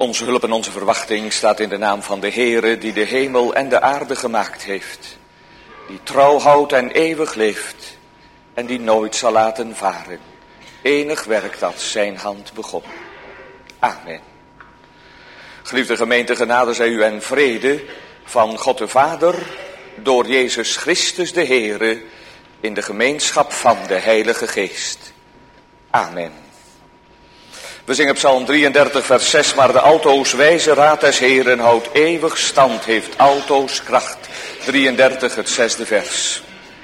Onze hulp en onze verwachting staat in de naam van de Heere, die de hemel en de aarde gemaakt heeft. Die trouw houdt en eeuwig leeft en die nooit zal laten varen. Enig werk dat zijn hand begon. Amen. Geliefde gemeente, genade zij u en vrede van God de Vader, door Jezus Christus de Heere, in de gemeenschap van de Heilige Geest. Amen. We zingen Psalm 33 vers 6, maar de altoos wijze raad des Heeren houdt eeuwig stand, heeft altoos kracht. 33, het 6e vers.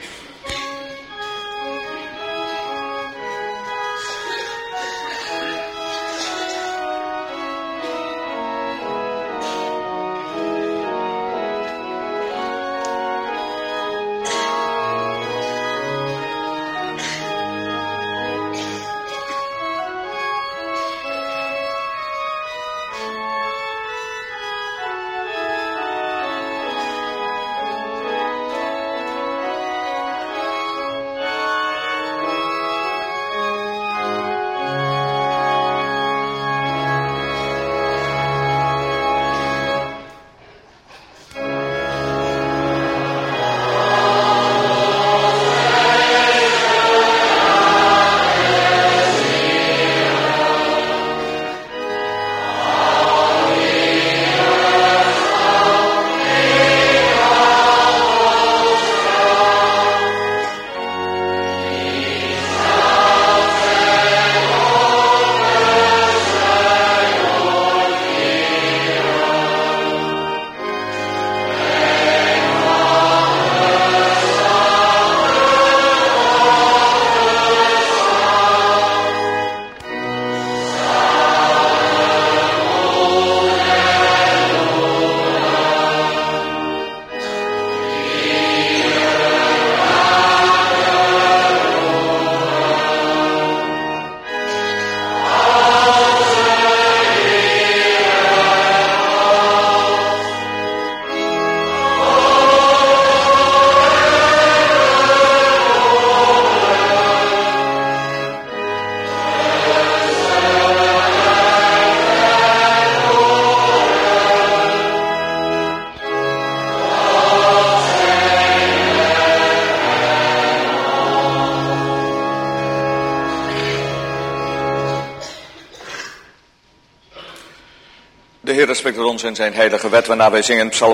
De Heer respecteert ons in zijn heilige wet, waarna wij zingen Psalm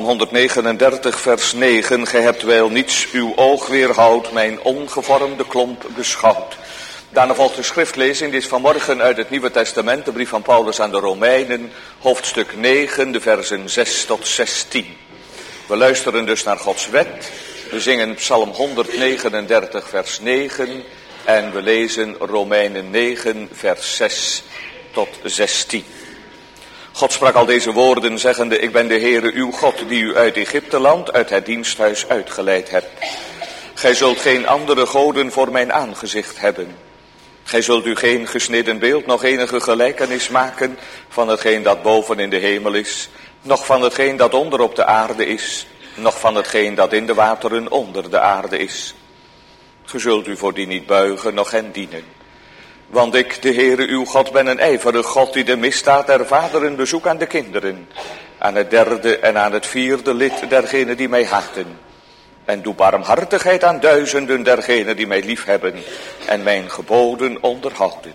139 vers 9. Gij hebt wel niets uw oog weerhoudt, mijn ongevormde klomp beschouwt. Daarna volgt de schriftlezing, die is vanmorgen uit het Nieuwe Testament, de brief van Paulus aan de Romeinen, hoofdstuk 9, de versen 6 tot 16. We luisteren dus naar Gods wet. We zingen Psalm 139 vers 9 en we lezen Romeinen 9 vers 6 tot 16. God sprak al deze woorden zeggende, ik ben de Heere uw God, die u uit Egypteland, uit het diensthuis uitgeleid hebt. Gij zult geen andere goden voor mijn aangezicht hebben. Gij zult u geen gesneden beeld, nog enige gelijkenis maken van hetgeen dat boven in de hemel is, noch van hetgeen dat onder op de aarde is, noch van hetgeen dat in de wateren onder de aarde is. Ge zult u voor die niet buigen, noch hen dienen. Want ik, de Heere uw God, ben een ijverig God die de misdaad der vaderen bezoekt aan de kinderen, aan het derde en aan het vierde lid dergenen die mij haten. En doe barmhartigheid aan duizenden dergenen die mij liefhebben en mijn geboden onderhouden.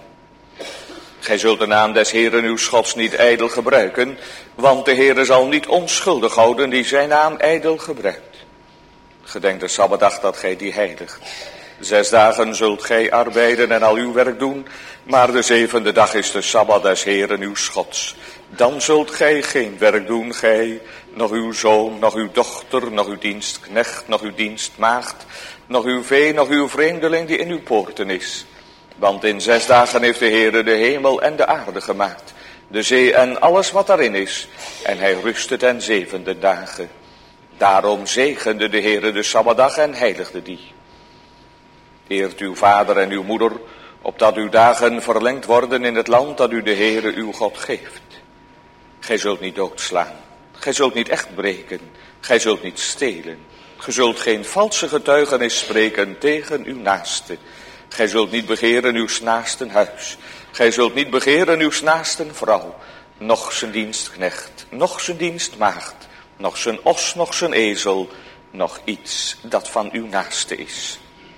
Gij zult de naam des Heeren uw Gods niet ijdel gebruiken, want de Heere zal niet onschuldig houden die zijn naam ijdel gebruikt. Gedenk de Sabbatdag dat gij die heiligt. 6 dagen zult gij arbeiden en al uw werk doen, maar de 7e dag is de Sabbat des Heeren uw Gods. Dan zult gij geen werk doen, gij, nog uw zoon, nog uw dochter, nog uw dienstknecht, nog uw dienstmaagd, nog uw vee, nog uw vreemdeling die in uw poorten is. Want in 6 dagen heeft de Heere de hemel en de aarde gemaakt, de zee en alles wat daarin is, en hij rustte ten 7e dagen. Daarom zegende de Heere de Sabbatdag en heiligde die. Eert uw vader en uw moeder, opdat uw dagen verlengd worden in het land dat u de Heere uw God geeft. Gij zult niet doodslaan, gij zult niet echt breken, gij zult niet stelen. Gij zult geen valse getuigenis spreken tegen uw naaste. Gij zult niet begeren uw naasten huis. Gij zult niet begeren uw naasten vrouw, noch zijn dienstknecht, noch zijn dienstmaagd, noch zijn os, noch zijn ezel, nog iets dat van uw naaste is.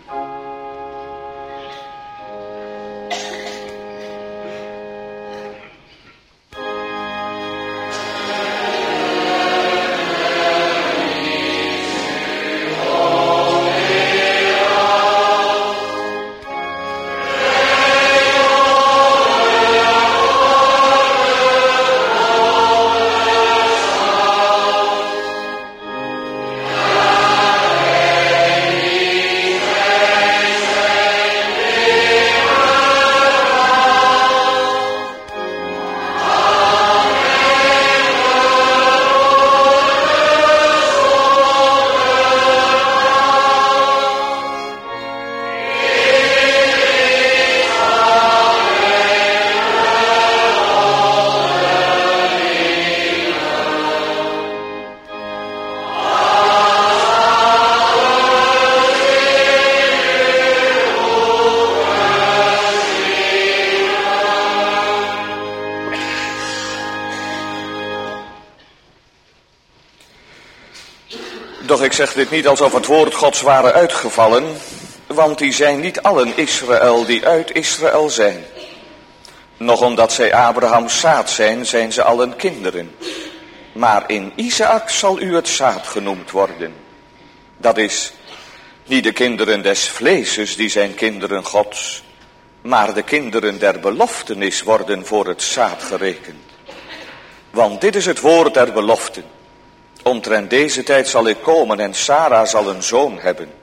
Doch ik zeg dit niet alsof het woord Gods ware uitgevallen, want die zijn niet allen Israël die uit Israël zijn. Nog omdat zij Abrahams zaad zijn, zijn ze allen kinderen. Maar in Isaak zal u het zaad genoemd worden. Dat is niet de kinderen des vleeses, die zijn kinderen Gods, maar de kinderen der beloftenis worden voor het zaad gerekend. Want dit is het woord der beloften. Omtrent deze tijd zal ik komen en Sara zal een zoon hebben.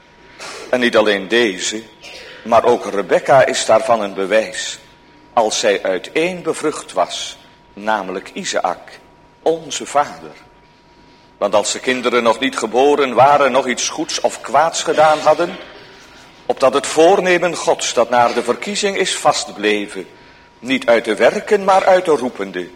En niet alleen deze, maar ook Rebekka is daarvan een bewijs. Als zij uiteen bevrucht was, namelijk Isaak, onze vader. Want als de kinderen nog niet geboren waren, nog iets goeds of kwaads gedaan hadden, opdat het voornemen Gods dat naar de verkiezing is vastbleven, niet uit de werken, maar uit de roepende.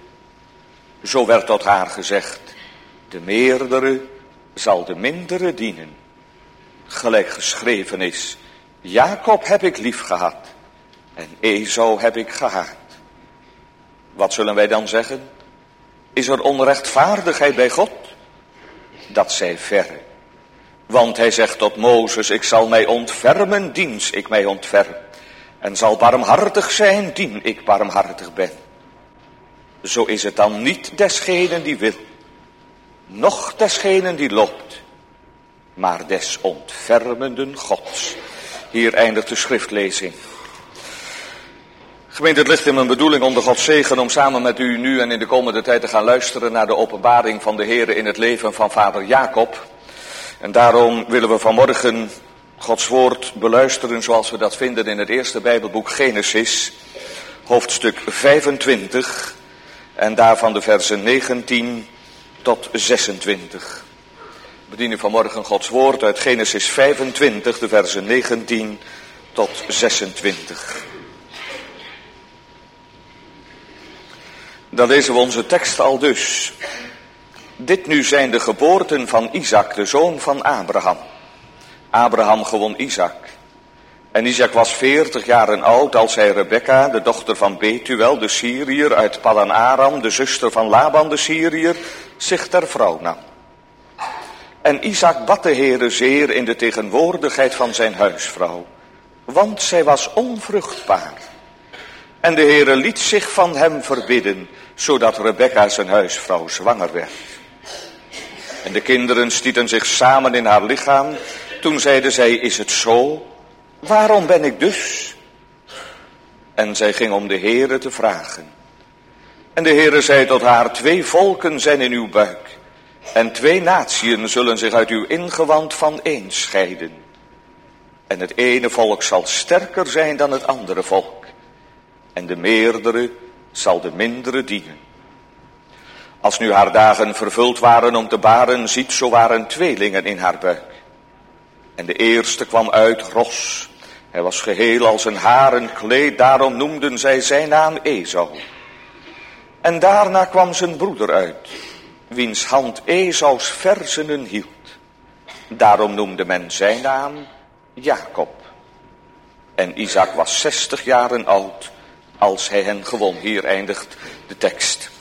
Zo werd tot haar gezegd, de meerdere zal de mindere dienen. Gelijk geschreven is, Jacob heb ik lief gehad en Esau heb ik gehaat. Wat zullen wij dan zeggen? Is er onrechtvaardigheid bij God? Dat zij verre. Want hij zegt tot Mozes, ik zal mij ontfermen, diens ik mij ontferm. En zal barmhartig zijn, dien ik barmhartig ben. Zo is het dan niet desgenen die wil, noch desgenen die loopt, maar des ontfermenden Gods. Hier eindigt de schriftlezing. Gemeente, het ligt in mijn bedoeling onder Gods zegen om samen met u nu en in de komende tijd te gaan luisteren naar de openbaring van de Heere in het leven van vader Jacob. En daarom willen we vanmorgen Gods woord beluisteren zoals we dat vinden in het eerste Bijbelboek Genesis, hoofdstuk 25 en daarvan de versen 19 tot 26. We bedienen vanmorgen Gods woord uit Genesis 25, de versen 19 tot 26. Dan lezen we onze tekst al dus. Dit nu zijn de geboorten van Isaak, de zoon van Abraham. Abraham gewon Isaak. En Isaak was 40 jaren oud als hij Rebekka, de dochter van Betuel, de Syriër uit Paddan Aram, de zuster van Laban, de Syriër, zich ter vrouw nam. En Isaak bad de Heere zeer in de tegenwoordigheid van zijn huisvrouw, want zij was onvruchtbaar. En de Heere liet zich van hem verbidden, zodat Rebekka zijn huisvrouw zwanger werd. En de kinderen stieten zich samen in haar lichaam. Toen zeide zij, is het zo? Waarom ben ik dus? En zij ging om de Heere te vragen. En de Heere zei tot haar, 2 volken zijn in uw buik. En 2 natieën zullen zich uit uw ingewand van één scheiden. En het ene volk zal sterker zijn dan het andere volk. En de meerdere zal de mindere dienen. Als nu haar dagen vervuld waren om te baren, ziet, zo waren tweelingen in haar buik. En de eerste kwam uit ros. Hij was geheel als een haren kleed, daarom noemden zij zijn naam Esau. En daarna kwam zijn broeder uit, wiens hand Esaus versenen hield. Daarom noemde men zijn naam Jacob. En Isaak was 60 jaren oud als hij hen gewon. Hier eindigt de tekst.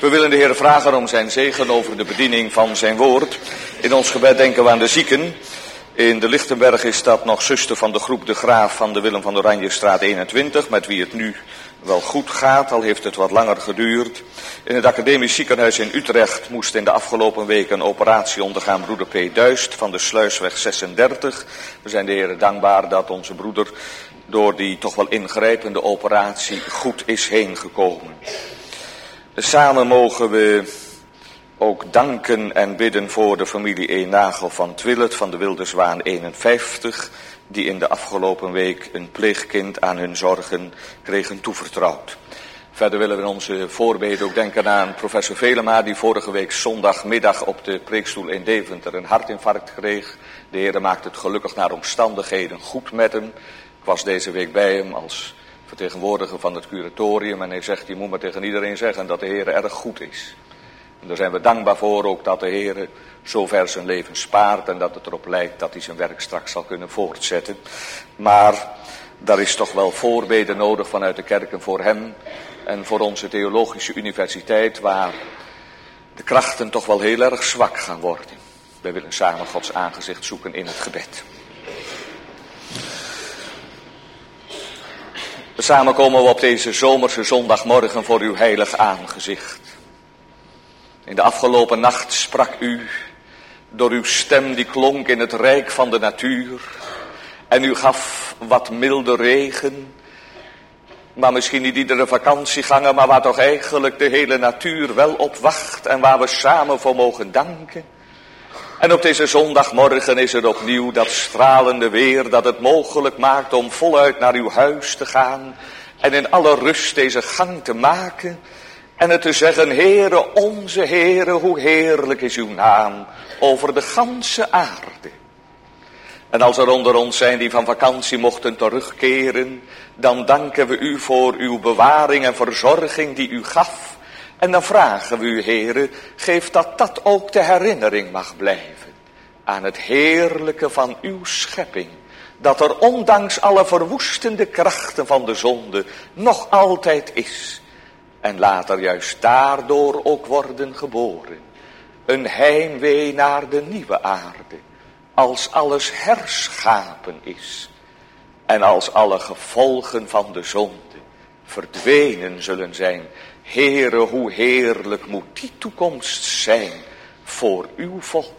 We willen de Heer vragen om zijn zegen over de bediening van zijn woord. In ons gebed denken we aan de zieken. In de Lichtenberg is dat nog zuster van de groep De Graaf van de Willem van Oranjestraat 21, met wie het nu wel goed gaat, al heeft het wat langer geduurd. In het academisch ziekenhuis in Utrecht moest in de afgelopen week een operatie ondergaan broeder P. Duist van de Sluisweg 36. We zijn de Heer dankbaar dat onze broeder door die toch wel ingrijpende operatie goed is heen gekomen. Samen mogen we ook danken en bidden voor de familie Eenagel van Twillet van de Wilde Zwaan 51... die in de afgelopen week een pleegkind aan hun zorgen kregen toevertrouwd. Verder willen we in onze voorbeden ook denken aan professor Velema, die vorige week zondagmiddag op de preekstoel in Deventer een hartinfarct kreeg. De Heer maakt het gelukkig naar omstandigheden goed met hem. Ik was deze week bij hem als vertegenwoordiger van het curatorium en hij zegt, je moet maar tegen iedereen zeggen dat de Heer erg goed is. En daar zijn we dankbaar voor ook dat de Heer zover zijn leven spaart en dat het erop lijkt dat hij zijn werk straks zal kunnen voortzetten. Maar daar is toch wel voorbeden nodig vanuit de kerken voor hem en voor onze theologische universiteit, waar de krachten toch wel heel erg zwak gaan worden. Wij willen samen Gods aangezicht zoeken in het gebed. Samen komen we op deze zomerse zondagmorgen voor uw heilig aangezicht. In de afgelopen nacht sprak u door uw stem die klonk in het rijk van de natuur. En u gaf wat milde regen, maar misschien niet iedere vakantieganger, maar waar toch eigenlijk de hele natuur wel op wacht en waar we samen voor mogen danken. En op deze zondagmorgen is er opnieuw dat stralende weer dat het mogelijk maakt om voluit naar uw huis te gaan en in alle rust deze gang te maken en het te zeggen, Heere, onze Heere, hoe heerlijk is uw naam over de ganse aarde. En als er onder ons zijn die van vakantie mochten terugkeren, dan danken we u voor uw bewaring en verzorging die u gaf. En dan vragen we u, Heere, geef dat dat ook de herinnering mag blijven aan het heerlijke van uw schepping. Dat er ondanks alle verwoestende krachten van de zonde nog altijd is. En laat er juist daardoor ook worden geboren. Een heimwee naar de nieuwe aarde. Als alles herschapen is. En als alle gevolgen van de zonde verdwenen zullen zijn. Heere, hoe heerlijk moet die toekomst zijn voor uw volk.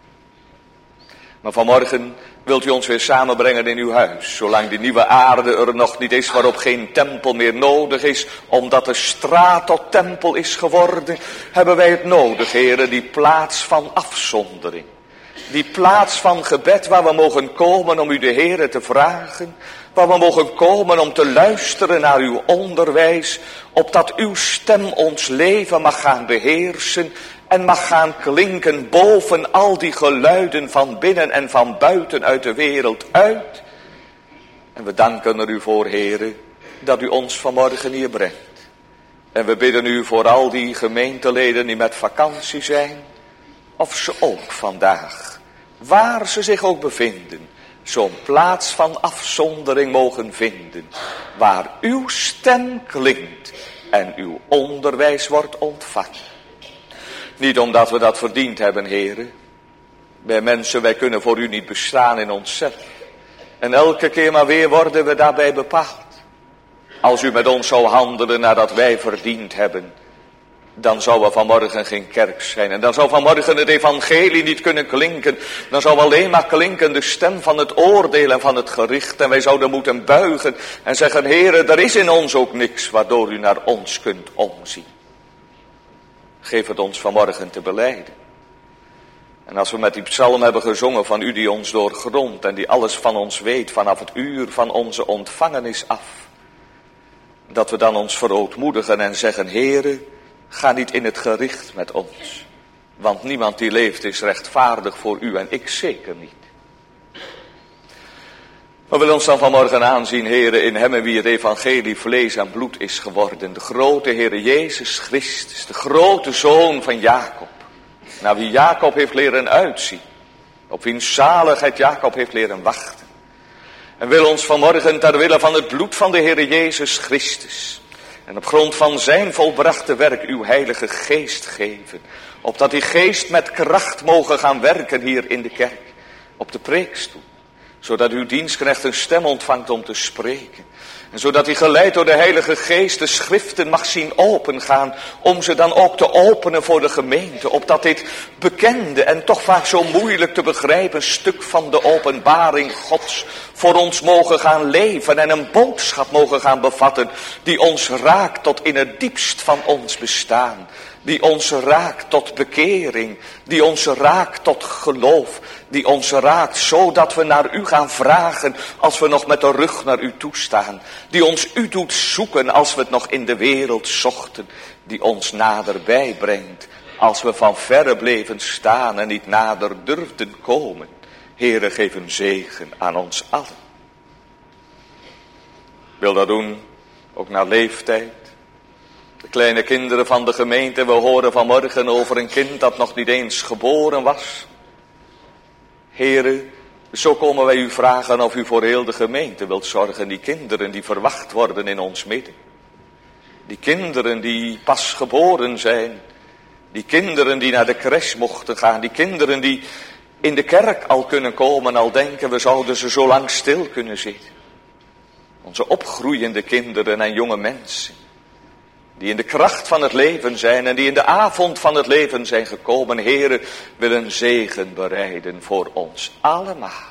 Maar vanmorgen wilt u ons weer samenbrengen in uw huis. Zolang die nieuwe aarde er nog niet is, waarop geen tempel meer nodig is, omdat de straat tot tempel is geworden, hebben wij het nodig, Heere, die plaats van afzondering. Die plaats van gebed waar we mogen komen om u de Heere te vragen. Waar we mogen komen om te luisteren naar uw onderwijs. Opdat uw stem ons leven mag gaan beheersen. En mag gaan klinken boven al die geluiden van binnen en van buiten uit de wereld uit. En we danken er u voor, Heere, dat u ons vanmorgen hier brengt. En we bidden u voor al die gemeenteleden die met vakantie zijn. Of ze ook vandaag, waar ze zich ook bevinden, zo'n plaats van afzondering mogen vinden. Waar uw stem klinkt en uw onderwijs wordt ontvangen. Niet omdat we dat verdiend hebben, Heere. Wij mensen, wij kunnen voor u niet bestaan in onszelf. En elke keer maar weer worden we daarbij bepaald. Als u met ons zou handelen nadat wij verdiend hebben, dan zou er vanmorgen geen kerk zijn. En dan zou vanmorgen het evangelie niet kunnen klinken. Dan zou alleen maar klinken de stem van het oordeel en van het gericht. En wij zouden moeten buigen en zeggen, Heere, er is in ons ook niks waardoor u naar ons kunt omzien. Geef het ons vanmorgen te belijden. En als we met die psalm hebben gezongen van u die ons doorgrondt en die alles van ons weet vanaf het uur van onze ontvangenis af. Dat we dan ons verootmoedigen en zeggen, Heere, ga niet in het gericht met ons. Want niemand die leeft is rechtvaardig voor u en ik zeker niet. We willen ons dan vanmorgen aanzien, Heere, in hem en wie het evangelie vlees en bloed is geworden. De grote Heere Jezus Christus, de grote Zoon van Jacob. Naar wie Jacob heeft leren uitzien. Op wiens zaligheid Jacob heeft leren wachten. En wil ons vanmorgen ter wille van het bloed van de Heere Jezus Christus En op grond van zijn volbrachte werk uw heilige geest geven. Opdat die geest met kracht mogen gaan werken hier in de kerk. Op de preekstoel. Zodat uw dienstknecht een stem ontvangt om te spreken. En zodat hij geleid door de heilige geest de schriften mag zien opengaan. Om ze dan ook te openen voor de gemeente. Opdat dit bekende en toch vaak zo moeilijk te begrijpen stuk van de openbaring Gods voor ons mogen gaan leven. En een boodschap mogen gaan bevatten die ons raakt tot in het diepst van ons bestaan. Die ons raakt tot bekering. Die ons raakt tot geloof. Die ons raakt zodat we naar u gaan vragen als we nog met de rug naar u toestaan. Die ons u doet zoeken als we het nog in de wereld zochten. Die ons naderbij brengt als we van verre bleven staan en niet nader durfden komen. Heere, geef een zegen aan ons allen. Wil dat doen, ook naar leeftijd. De kleine kinderen van de gemeente, we horen vanmorgen over een kind dat nog niet eens geboren was. Heere, zo komen wij u vragen of u voor heel de gemeente wilt zorgen. Die kinderen die verwacht worden in ons midden. Die kinderen die pas geboren zijn. Die kinderen die naar de crash mochten gaan. Die kinderen die in de kerk al kunnen komen, al denken we zouden ze zo lang stil kunnen zitten. Onze opgroeiende kinderen en jonge mensen. Die in de kracht van het leven zijn en die in de avond van het leven zijn gekomen. Heere, wil een zegen bereiden voor ons allemaal.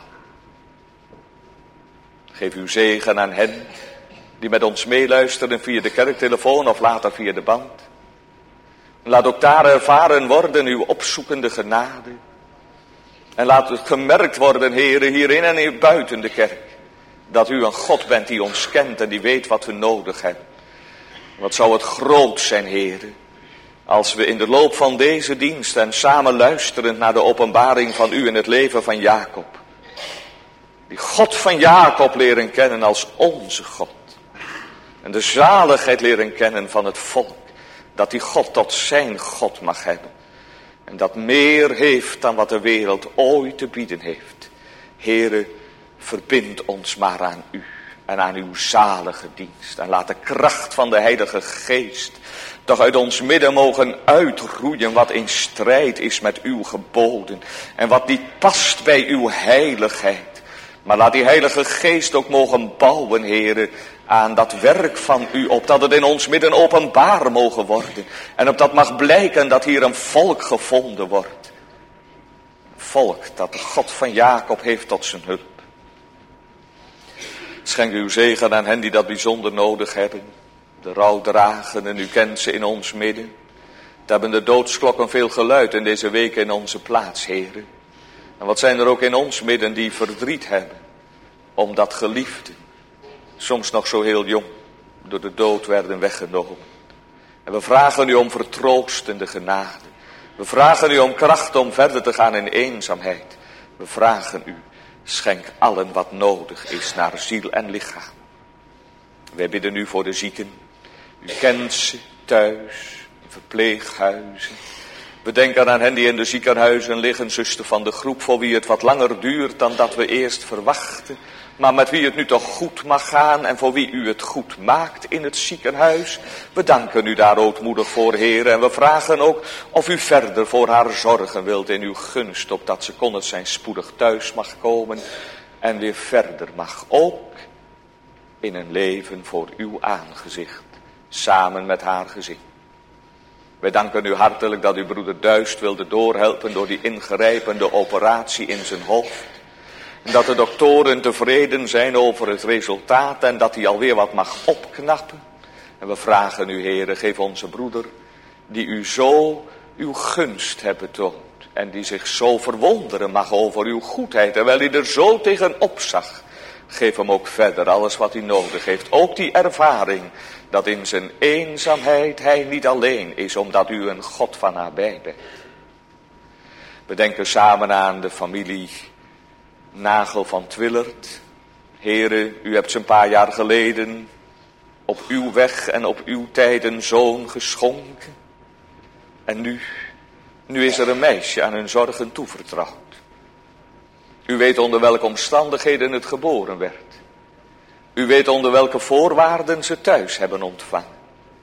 Geef uw zegen aan hen die met ons meeluisteren via de kerktelefoon of later via de band. Laat ook daar ervaren worden uw opzoekende genade. En laat het gemerkt worden, Heere, hierin en buiten de kerk. Dat u een God bent die ons kent en die weet wat we nodig hebben. Wat zou het groot zijn, Heere, als we in de loop van deze dienst en samen luisterend naar de openbaring van u in het leven van Jacob. Die God van Jacob leren kennen als onze God. En de zaligheid leren kennen van het volk. Dat die God tot zijn God mag hebben. En dat meer heeft dan wat de wereld ooit te bieden heeft. Heere, verbind ons maar aan u. En aan uw zalige dienst. En laat de kracht van de Heilige Geest toch uit ons midden mogen uitroeien wat in strijd is met uw geboden. En wat niet past bij uw heiligheid. Maar laat die Heilige Geest ook mogen bouwen, Heere, aan dat werk van u. Opdat het in ons midden openbaar mogen worden. En opdat mag blijken dat hier een volk gevonden wordt. Een volk dat de God van Jacob heeft tot zijn hulp. Schenk uw zegen aan hen die dat bijzonder nodig hebben. De rouwdragenden, u kent ze in ons midden. Het hebben de doodsklokken veel geluid in deze week in onze plaats, heren. En wat zijn er ook in ons midden die verdriet hebben. Omdat geliefden, soms nog zo heel jong, door de dood werden weggenomen. En we vragen u om vertroostende genade. We vragen u om kracht om verder te gaan in eenzaamheid. We vragen u. Schenk allen wat nodig is naar ziel en lichaam. Wij bidden u voor de zieken. U kent ze thuis, in verpleeghuizen. We denken aan hen die in de ziekenhuizen liggen, zuster van de groep, voor wie het wat langer duurt dan dat we eerst verwachten. Maar met wie het nu toch goed mag gaan en voor wie u het goed maakt in het ziekenhuis. We danken u daar ootmoedig voor, Heer. En we vragen ook of u verder voor haar zorgen wilt in uw gunst. Opdat ze kon het zijn spoedig thuis mag komen en weer verder mag. Ook in een leven voor uw aangezicht. Samen met haar gezin. Wij danken u hartelijk dat uw broeder Duist wilde doorhelpen door die ingrijpende operatie in zijn hoofd. En dat de doktoren tevreden zijn over het resultaat en dat hij alweer wat mag opknappen. En we vragen u, Heere, geef onze broeder, die u zo uw gunst hebt betoond. En die zich zo verwonderen mag over uw goedheid, terwijl hij er zo tegenop zag. Geef hem ook verder alles wat hij nodig heeft. Ook die ervaring dat in zijn eenzaamheid hij niet alleen is, omdat u een God van nabij bent. We denken samen aan de familie Nagel van Twillert. Heere, u hebt ze een paar jaar geleden op uw weg en op uw tijd een zoon geschonken. En nu is er een meisje aan hun zorgen toevertrouwd. U weet onder welke omstandigheden het geboren werd. U weet onder welke voorwaarden ze thuis hebben ontvangen.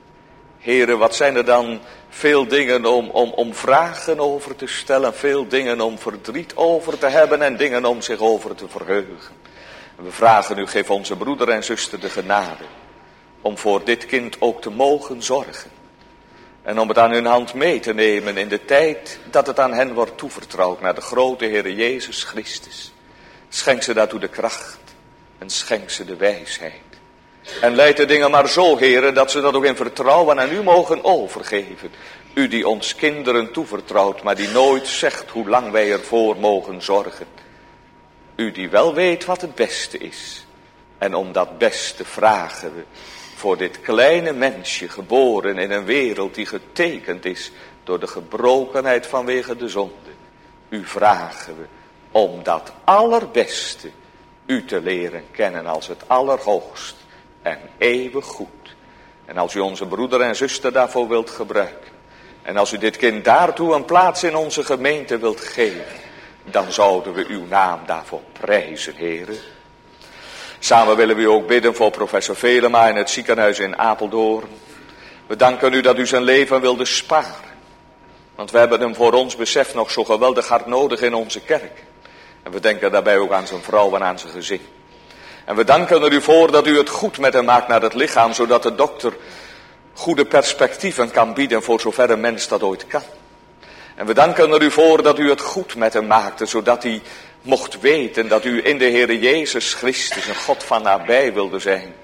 Heren, wat zijn er dan veel dingen om vragen over te stellen, veel dingen om verdriet over te hebben en dingen om zich over te verheugen. En we vragen u, geef onze broeder en zuster de genade om voor dit kind ook te mogen zorgen. En om het aan hun hand mee te nemen in de tijd dat het aan hen wordt toevertrouwd naar de grote Heere Jezus Christus. Schenk ze daartoe de kracht en schenk ze de wijsheid. En leid de dingen maar zo, Heere, dat ze dat ook in vertrouwen aan u mogen overgeven. U die ons kinderen toevertrouwt, maar die nooit zegt hoe lang wij ervoor mogen zorgen. U die wel weet wat het beste is. En om dat beste vragen we voor dit kleine mensje, geboren in een wereld die getekend is door de gebrokenheid vanwege de zonde. U vragen we om dat allerbeste u te leren kennen als het allerhoogst en eeuwig goed. En als u onze broeder en zuster daarvoor wilt gebruiken, en als u dit kind daartoe een plaats in onze gemeente wilt geven, dan zouden we uw naam daarvoor prijzen, Heere. Samen willen we u ook bidden voor professor Velema in het ziekenhuis in Apeldoorn. We danken u dat u zijn leven wilde sparen. Want we hebben hem voor ons besef nog zo geweldig hard nodig in onze kerk. En we denken daarbij ook aan zijn vrouw en aan zijn gezin. En we danken er u voor dat u het goed met hem maakt naar het lichaam, zodat de dokter goede perspectieven kan bieden voor zover een mens dat ooit kan. En we danken er u voor dat u het goed met hem maakte, zodat hij mocht weten dat u in de Heere Jezus Christus een God van nabij wilde zijn.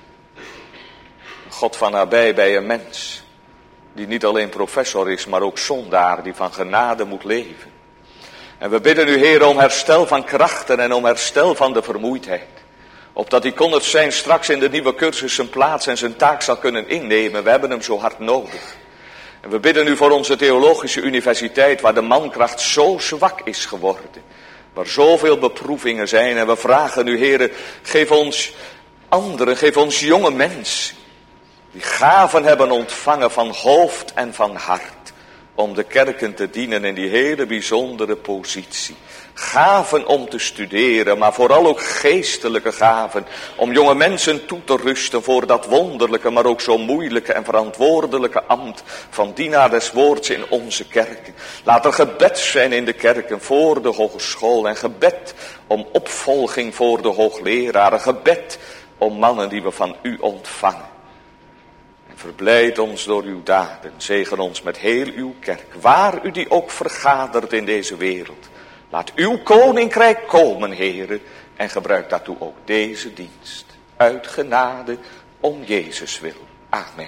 Een God van nabij bij een mens, die niet alleen professor is, maar ook zondaar, die van genade moet leven. En we bidden u, Heer, om herstel van krachten en om herstel van de vermoeidheid. Opdat hij kon het zijn straks in de nieuwe cursus zijn plaats en zijn taak zal kunnen innemen. We hebben hem zo hard nodig. En we bidden u voor onze theologische universiteit, waar de mankracht zo zwak is geworden. Waar zoveel beproevingen zijn. En we vragen u, Heere, geef ons anderen, geef ons jonge mensen, die gaven hebben ontvangen van hoofd en van hart, om de kerken te dienen in die hele bijzondere positie. Gaven om te studeren, maar vooral ook geestelijke gaven, om jonge mensen toe te rusten voor dat wonderlijke, maar ook zo moeilijke en verantwoordelijke ambt van dienaar des woords in onze kerken. Laat er gebed zijn in de kerken voor de hogeschool en gebed om opvolging voor de hoogleraren, gebed om mannen die we van u ontvangen. Verblijd ons door uw daden, zegen ons met heel uw kerk, waar u die ook vergadert in deze wereld. Laat uw koninkrijk komen, Heere, en gebruik daartoe ook deze dienst. Uit genade, om Jezus wil. Amen.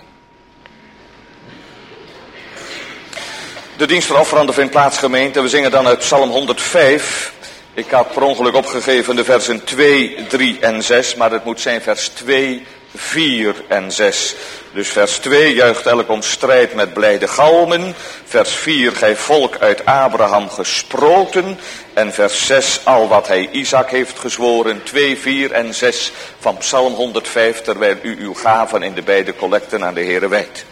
De dienst van offeranden vindt plaats, gemeente. We zingen dan uit Psalm 105. Ik had per ongeluk opgegeven de versen 2, 3 en 6, maar het moet zijn vers 2, 4 en 6. Dus vers 2, juicht elk om strijd met blijde galmen. Vers 4, gij volk uit Abraham gesproten. En vers 6, al wat hij Isaac heeft gezworen. 2, 4 en 6 van Psalm 105, terwijl u uw gaven in de beide collecten aan de Heere wijdt.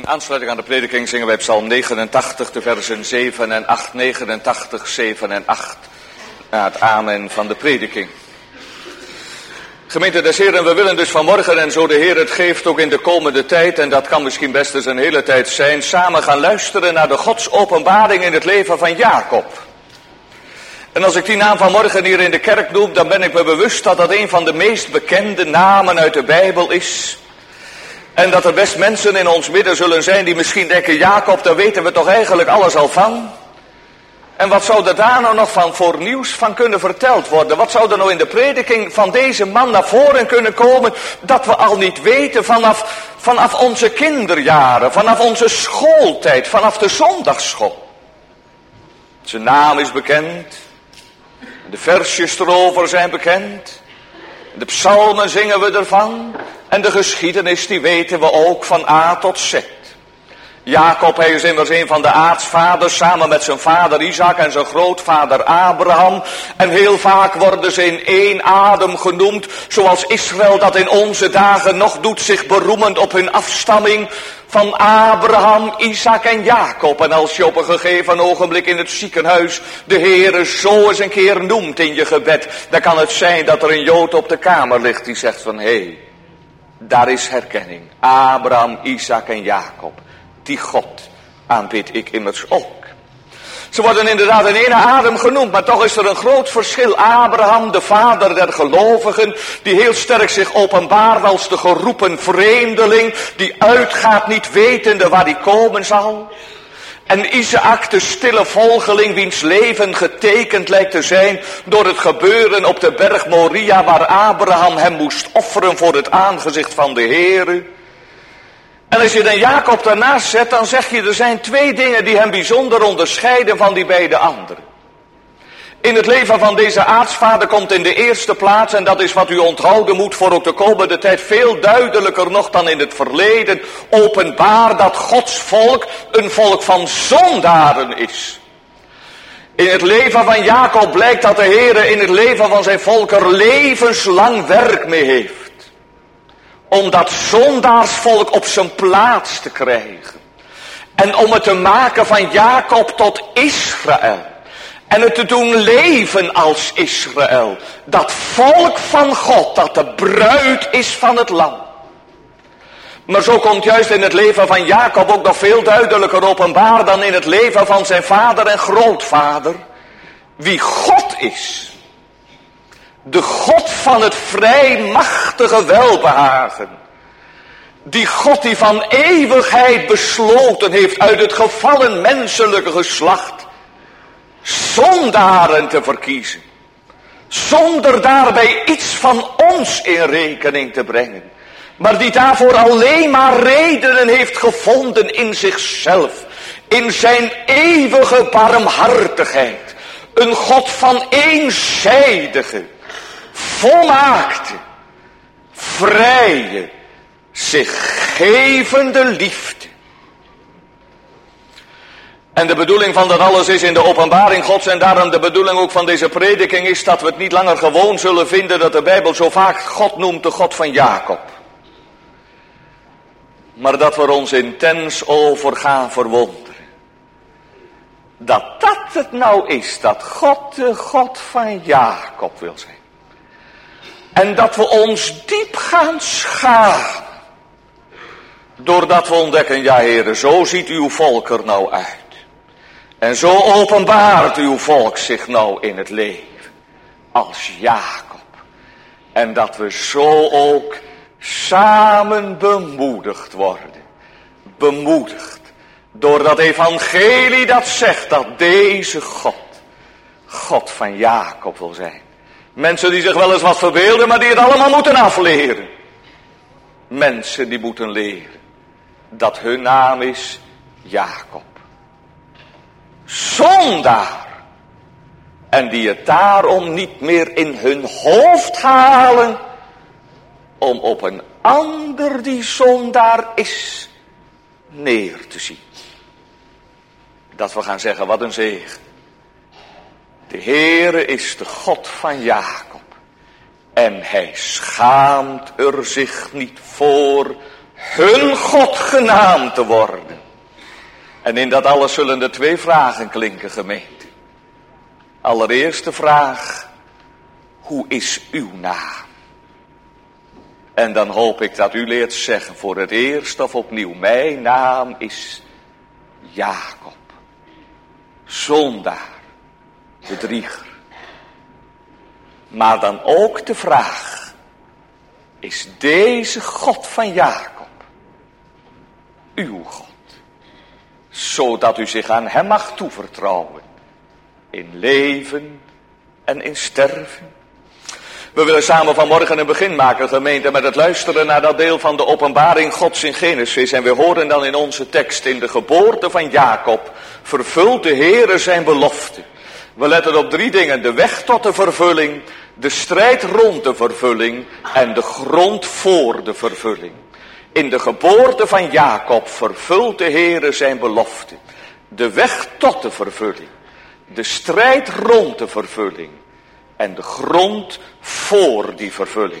aansluiting aan de prediking zingen wij Psalm 89, de versen 7 en 8, 89, 7 en 8, na het amen van de prediking. Gemeente des Heren, we willen dus vanmorgen, en zo de Heer het geeft ook in de komende tijd, en dat kan misschien best eens een hele tijd zijn, samen gaan luisteren naar de Godsopenbaring in het leven van Jacob. En als ik die naam vanmorgen hier in de kerk noem, dan ben ik me bewust dat dat een van de meest bekende namen uit de Bijbel is. En dat er best mensen in ons midden zullen zijn die misschien denken, Jacob, daar weten we toch eigenlijk alles al van. En wat zou er daar nou nog van voor nieuws van kunnen verteld worden? Wat zou er nou in de prediking van deze man naar voren kunnen komen, dat we al niet weten vanaf onze kinderjaren, vanaf onze schooltijd, vanaf de zondagsschool. Zijn naam is bekend, de versjes erover zijn bekend, de psalmen zingen we ervan, en de geschiedenis die weten we ook van A tot Z. Jacob, hij is immers een van de aartsvaders, samen met zijn vader Isaac en zijn grootvader Abraham. En heel vaak worden ze in één adem genoemd, zoals Israël dat in onze dagen nog doet, zich beroemend op hun afstamming van Abraham, Isaac en Jacob. En als je op een gegeven ogenblik in het ziekenhuis de Heere zo eens een keer noemt in je gebed, dan kan het zijn dat er een Jood op de kamer ligt die zegt van, hé, daar is herkenning. Abraham, Isaac en Jacob. Die God aanbid ik immers ook. Ze worden inderdaad in één adem genoemd, maar toch is er een groot verschil. Abraham, de vader der gelovigen, die heel sterk zich openbaart als de geroepen vreemdeling, die uitgaat niet wetende waar die komen zal. En Isaac, de stille volgeling, wiens leven getekend lijkt te zijn door het gebeuren op de berg Moria, waar Abraham hem moest offeren voor het aangezicht van de Heere. En als je dan Jacob daarnaast zet, dan zeg je, er zijn twee dingen die hem bijzonder onderscheiden van die beide anderen. In het leven van deze aartsvader komt in de eerste plaats, en dat is wat u onthouden moet voor ook de komende tijd, veel duidelijker nog dan in het verleden, openbaar dat Gods volk een volk van zondaren is. In het leven van Jacob blijkt dat de Heere in het leven van zijn volk er levenslang werk mee heeft. Om dat zondaarsvolk op zijn plaats te krijgen. En om het te maken van Jacob tot Israël. En het te doen leven als Israël. Dat volk van God, dat de bruid is van het lam. Maar zo komt juist in het leven van Jacob ook nog veel duidelijker openbaar dan in het leven van zijn vader en grootvader. Wie God is. De God van het vrijmachtige welbehagen. Die God die van eeuwigheid besloten heeft uit het gevallen menselijke geslacht zondaren te verkiezen. Zonder daarbij iets van ons in rekening te brengen. Maar die daarvoor alleen maar redenen heeft gevonden in zichzelf. In zijn eeuwige barmhartigheid. Een God van eenzijdige, volmaakte, vrije, zich gevende liefde. En de bedoeling van dat alles is in de openbaring Gods, en daarom de bedoeling ook van deze prediking is dat we het niet langer gewoon zullen vinden dat de Bijbel zo vaak God noemt, de God van Jacob. Maar dat we er ons intens over gaan verwonderen. Dat het nou is, dat God de God van Jacob wil zijn. En dat we ons diep gaan schamen. Doordat we ontdekken, ja Heere, zo ziet uw volk er nou uit. En zo openbaart uw volk zich nou in het leven. Als Jacob. En dat we zo ook samen bemoedigd worden. Bemoedigd. Door dat evangelie dat zegt dat deze God van Jacob wil zijn. Mensen die zich wel eens wat verbeelden, maar die het allemaal moeten afleren. Mensen die moeten leren dat hun naam is Jacob. Zondaar. En die het daarom niet meer in hun hoofd halen om op een ander die zondaar is neer te zien. Dat we gaan zeggen, wat een zegen. De Heere is de God van Jacob. En hij schaamt er zich niet voor hun God genaamd te worden. En in dat alles zullen er 2 vragen klinken, gemeente. Allereerste vraag, hoe is uw naam? En dan hoop ik dat u leert zeggen voor het eerst of opnieuw, mijn naam is Jacob. Zondaar, bedrieger. Maar dan ook de vraag, is deze God van Jacob uw God? Zodat u zich aan hem mag toevertrouwen. In leven en in sterven. We willen samen vanmorgen een begin maken, gemeente, met het luisteren naar dat deel van de openbaring Gods in Genesis. En we horen dan in onze tekst, in de geboorte van Jacob vervult de Heere zijn belofte. We letten op 3 dingen, de weg tot de vervulling, de strijd rond de vervulling en de grond voor de vervulling. In de geboorte van Jacob vervult de Heere zijn belofte. De weg tot de vervulling, de strijd rond de vervulling en de grond voor die vervulling.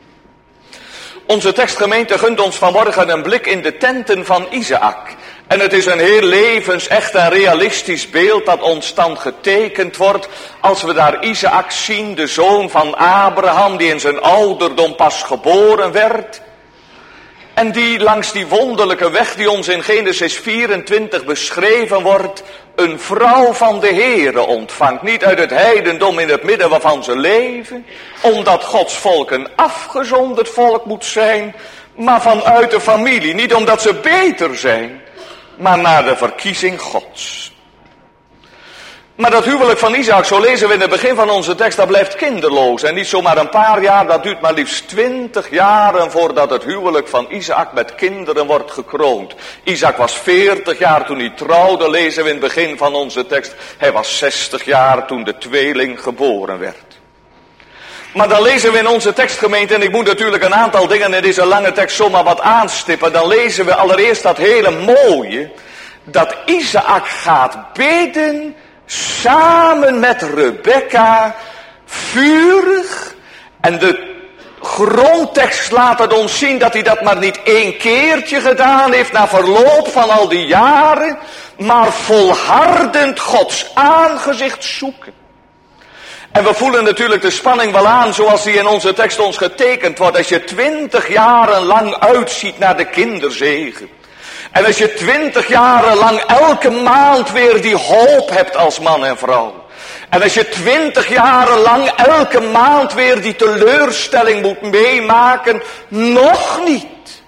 Onze tekstgemeente gunt ons vanmorgen een blik in de tenten van Isaac. En het is een heel levensecht en realistisch beeld dat ons dan getekend wordt als we daar Isaac zien, de zoon van Abraham, die in zijn ouderdom pas geboren werd. En die langs die wonderlijke weg die ons in Genesis 24 beschreven wordt, een vrouw van de Heere ontvangt. Niet uit het heidendom in het midden waarvan ze leven, omdat Gods volk een afgezonderd volk moet zijn, maar vanuit de familie. Niet omdat ze beter zijn, maar naar de verkiezing Gods. Maar dat huwelijk van Isaac, zo lezen we in het begin van onze tekst, dat blijft kinderloos. En niet zomaar een paar jaar, dat duurt maar liefst 20 jaren voordat het huwelijk van Isaac met kinderen wordt gekroond. Isaac was 40 jaar toen hij trouwde, lezen we in het begin van onze tekst. Hij was 60 jaar toen de tweeling geboren werd. Maar dan lezen we in onze tekstgemeente, en ik moet natuurlijk een aantal dingen in deze lange tekst zomaar wat aanstippen. Dan lezen we allereerst dat hele mooie, dat Isaac gaat bidden samen met Rebekka, vurig. En de grondtekst laat het ons zien dat hij dat maar niet 1 keertje gedaan heeft na verloop van al die jaren, maar volhardend Gods aangezicht zoeken. En we voelen natuurlijk de spanning wel aan zoals die in onze tekst ons getekend wordt. Als je 20 jaren lang uitziet naar de kinderzegen. En als je 20 jaren lang elke maand weer die hoop hebt als man en vrouw. En als je 20 jaren lang elke maand weer die teleurstelling moet meemaken, nog niet.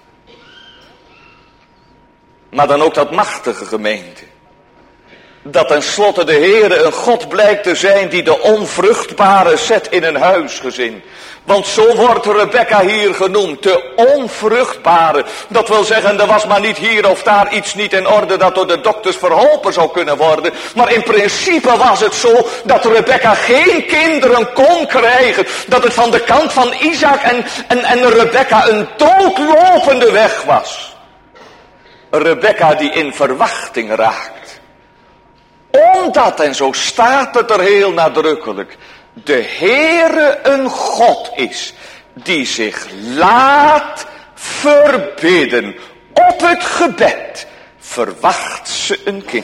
Maar dan ook dat machtige gemeente. Dat tenslotte de Heere een God blijkt te zijn die de onvruchtbare zet in een huisgezin. Want zo wordt Rebekka hier genoemd, de onvruchtbare. Dat wil zeggen, er was maar niet hier of daar iets niet in orde dat door de dokters verholpen zou kunnen worden. Maar in principe was het zo dat Rebekka geen kinderen kon krijgen. Dat het van de kant van Isaac en Rebekka een doodlopende weg was. Rebekka die in verwachting raakt. Omdat, en zo staat het er heel nadrukkelijk, de Heere een God is die zich laat verbidden. Op het gebed verwacht ze een kind.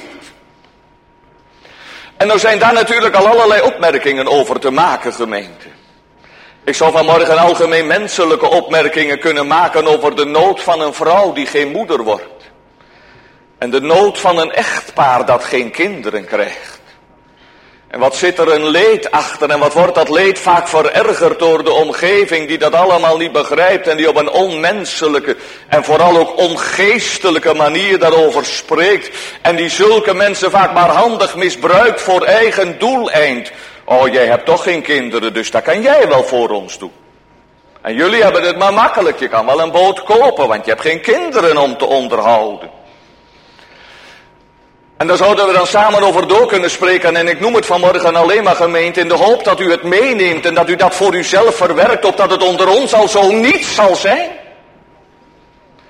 En er zijn daar natuurlijk al allerlei opmerkingen over te maken, gemeente. Ik zou vanmorgen algemeen menselijke opmerkingen kunnen maken over de nood van een vrouw die geen moeder wordt. En de nood van een echtpaar dat geen kinderen krijgt. En wat zit er een leed achter en wat wordt dat leed vaak verergerd door de omgeving die dat allemaal niet begrijpt en die op een onmenselijke en vooral ook ongeestelijke manier daarover spreekt. En die zulke mensen vaak maar handig misbruikt voor eigen doeleind. Oh, jij hebt toch geen kinderen, dus dat kan jij wel voor ons doen. En jullie hebben het maar makkelijk, je kan wel een boot kopen, want je hebt geen kinderen om te onderhouden. En daar zouden we dan samen over door kunnen spreken. En ik noem het vanmorgen alleen maar, gemeente, in de hoop dat u het meeneemt en dat u dat voor uzelf verwerkt, opdat het onder ons al zo niet zal zijn.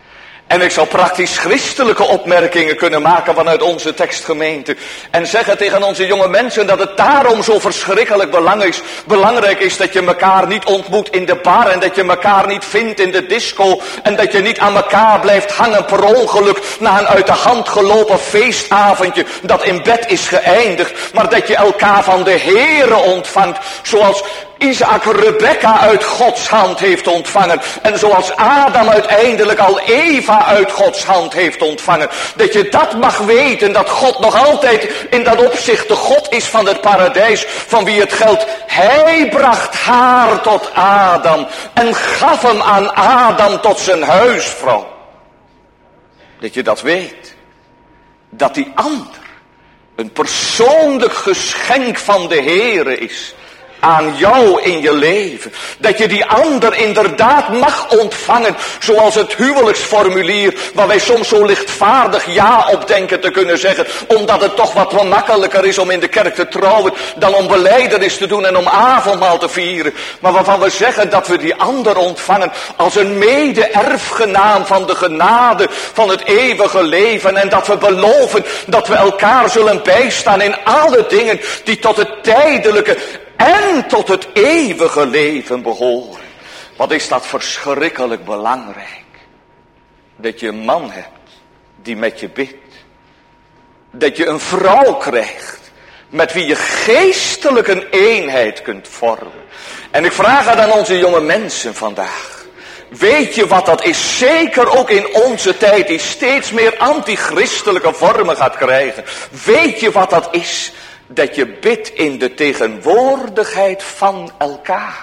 En ik zou praktisch christelijke opmerkingen kunnen maken vanuit onze tekstgemeente. En zeggen tegen onze jonge mensen dat het daarom zo verschrikkelijk belangrijk is dat je elkaar niet ontmoet in de bar. En dat je elkaar niet vindt in de disco. En dat je niet aan elkaar blijft hangen per ongeluk na een uit de hand gelopen feestavondje dat in bed is geëindigd. Maar dat je elkaar van de Heere ontvangt zoals Isaac Rebecca uit Gods hand heeft ontvangen. En zoals Adam uiteindelijk al Eva uit Gods hand heeft ontvangen. Dat je dat mag weten, dat God nog altijd in dat opzicht de God is van het paradijs. Van wie het geldt, hij bracht haar tot Adam. En gaf hem aan Adam tot zijn huisvrouw. Dat je dat weet. Dat die ander een persoonlijk geschenk van de Heere is. Aan jou in je leven. Dat je die ander inderdaad mag ontvangen. Zoals het huwelijksformulier. Waar wij soms zo lichtvaardig ja op denken te kunnen zeggen. Omdat het toch wat makkelijker is om in de kerk te trouwen. Dan om belijdenis te doen en om avondmaal te vieren. Maar waarvan we zeggen dat we die ander ontvangen. Als een mede-erfgenaam van de genade van het eeuwige leven. En dat we beloven dat we elkaar zullen bijstaan in alle dingen die tot het tijdelijke en tot het eeuwige leven behoren. Wat is dat verschrikkelijk belangrijk. Dat je een man hebt die met je bidt. Dat je een vrouw krijgt met wie je geestelijk een eenheid kunt vormen. En ik vraag het aan onze jonge mensen vandaag. Weet je wat dat is? Zeker ook in onze tijd die steeds meer antichristelijke vormen gaat krijgen. Weet je wat dat is? Dat je bidt in de tegenwoordigheid van elkaar.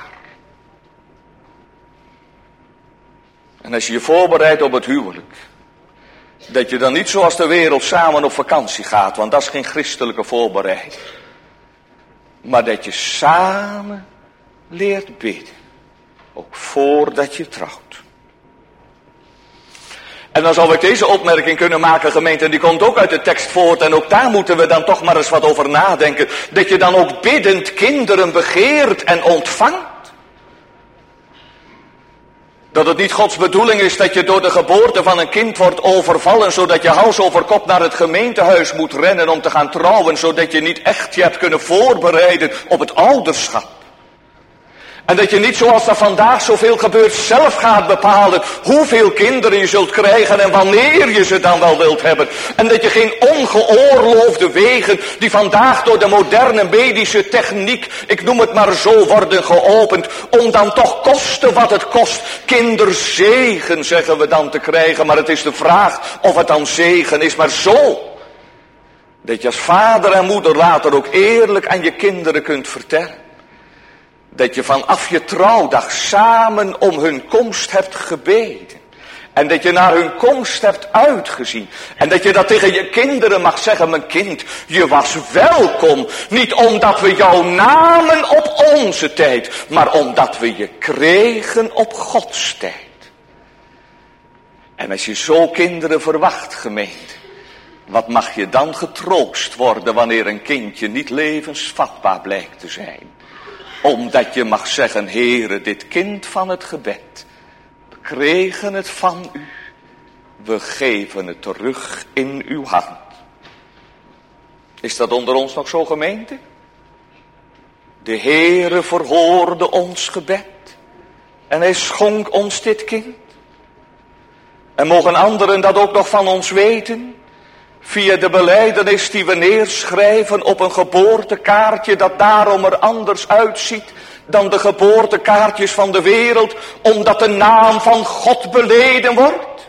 En als je je voorbereidt op het huwelijk. Dat je dan niet zoals de wereld samen op vakantie gaat. Want dat is geen christelijke voorbereiding. Maar dat je samen leert bidden. Ook voordat je trouwt. En dan zou ik deze opmerking kunnen maken, gemeente, en die komt ook uit de tekst voort. En ook daar moeten we dan toch maar eens wat over nadenken. Dat je dan ook biddend kinderen begeert en ontvangt. Dat het niet Gods bedoeling is dat je door de geboorte van een kind wordt overvallen, zodat je hals over kop naar het gemeentehuis moet rennen om te gaan trouwen, zodat je niet echt je hebt kunnen voorbereiden op het ouderschap. En dat je niet zoals dat vandaag zoveel gebeurt zelf gaat bepalen hoeveel kinderen je zult krijgen en wanneer je ze dan wel wilt hebben. En dat je geen ongeoorloofde wegen die vandaag door de moderne medische techniek, ik noem het maar zo, worden geopend. Om dan toch koste wat het kost kinderzegen zeggen we dan te krijgen. Maar het is de vraag of het dan zegen is. Maar zo dat je als vader en moeder later ook eerlijk aan je kinderen kunt vertellen. Dat je vanaf je trouwdag samen om hun komst hebt gebeden. En dat je naar hun komst hebt uitgezien. En dat je dat tegen je kinderen mag zeggen, mijn kind, je was welkom. Niet omdat we jou namen op onze tijd, maar omdat we je kregen op Gods tijd. En als je zo kinderen verwacht, gemeente, wat mag je dan getroost worden wanneer een kindje niet levensvatbaar blijkt te zijn? Omdat je mag zeggen, Heere, dit kind van het gebed, we kregen het van u, we geven het terug in uw hand. Is dat onder ons nog zo, gemeente? De Heere verhoorde ons gebed en hij schonk ons dit kind. En mogen anderen dat ook nog van ons weten? Via de belijdenis die we neerschrijven op een geboortekaartje dat daarom er anders uitziet dan de geboortekaartjes van de wereld, omdat de naam van God beleden wordt.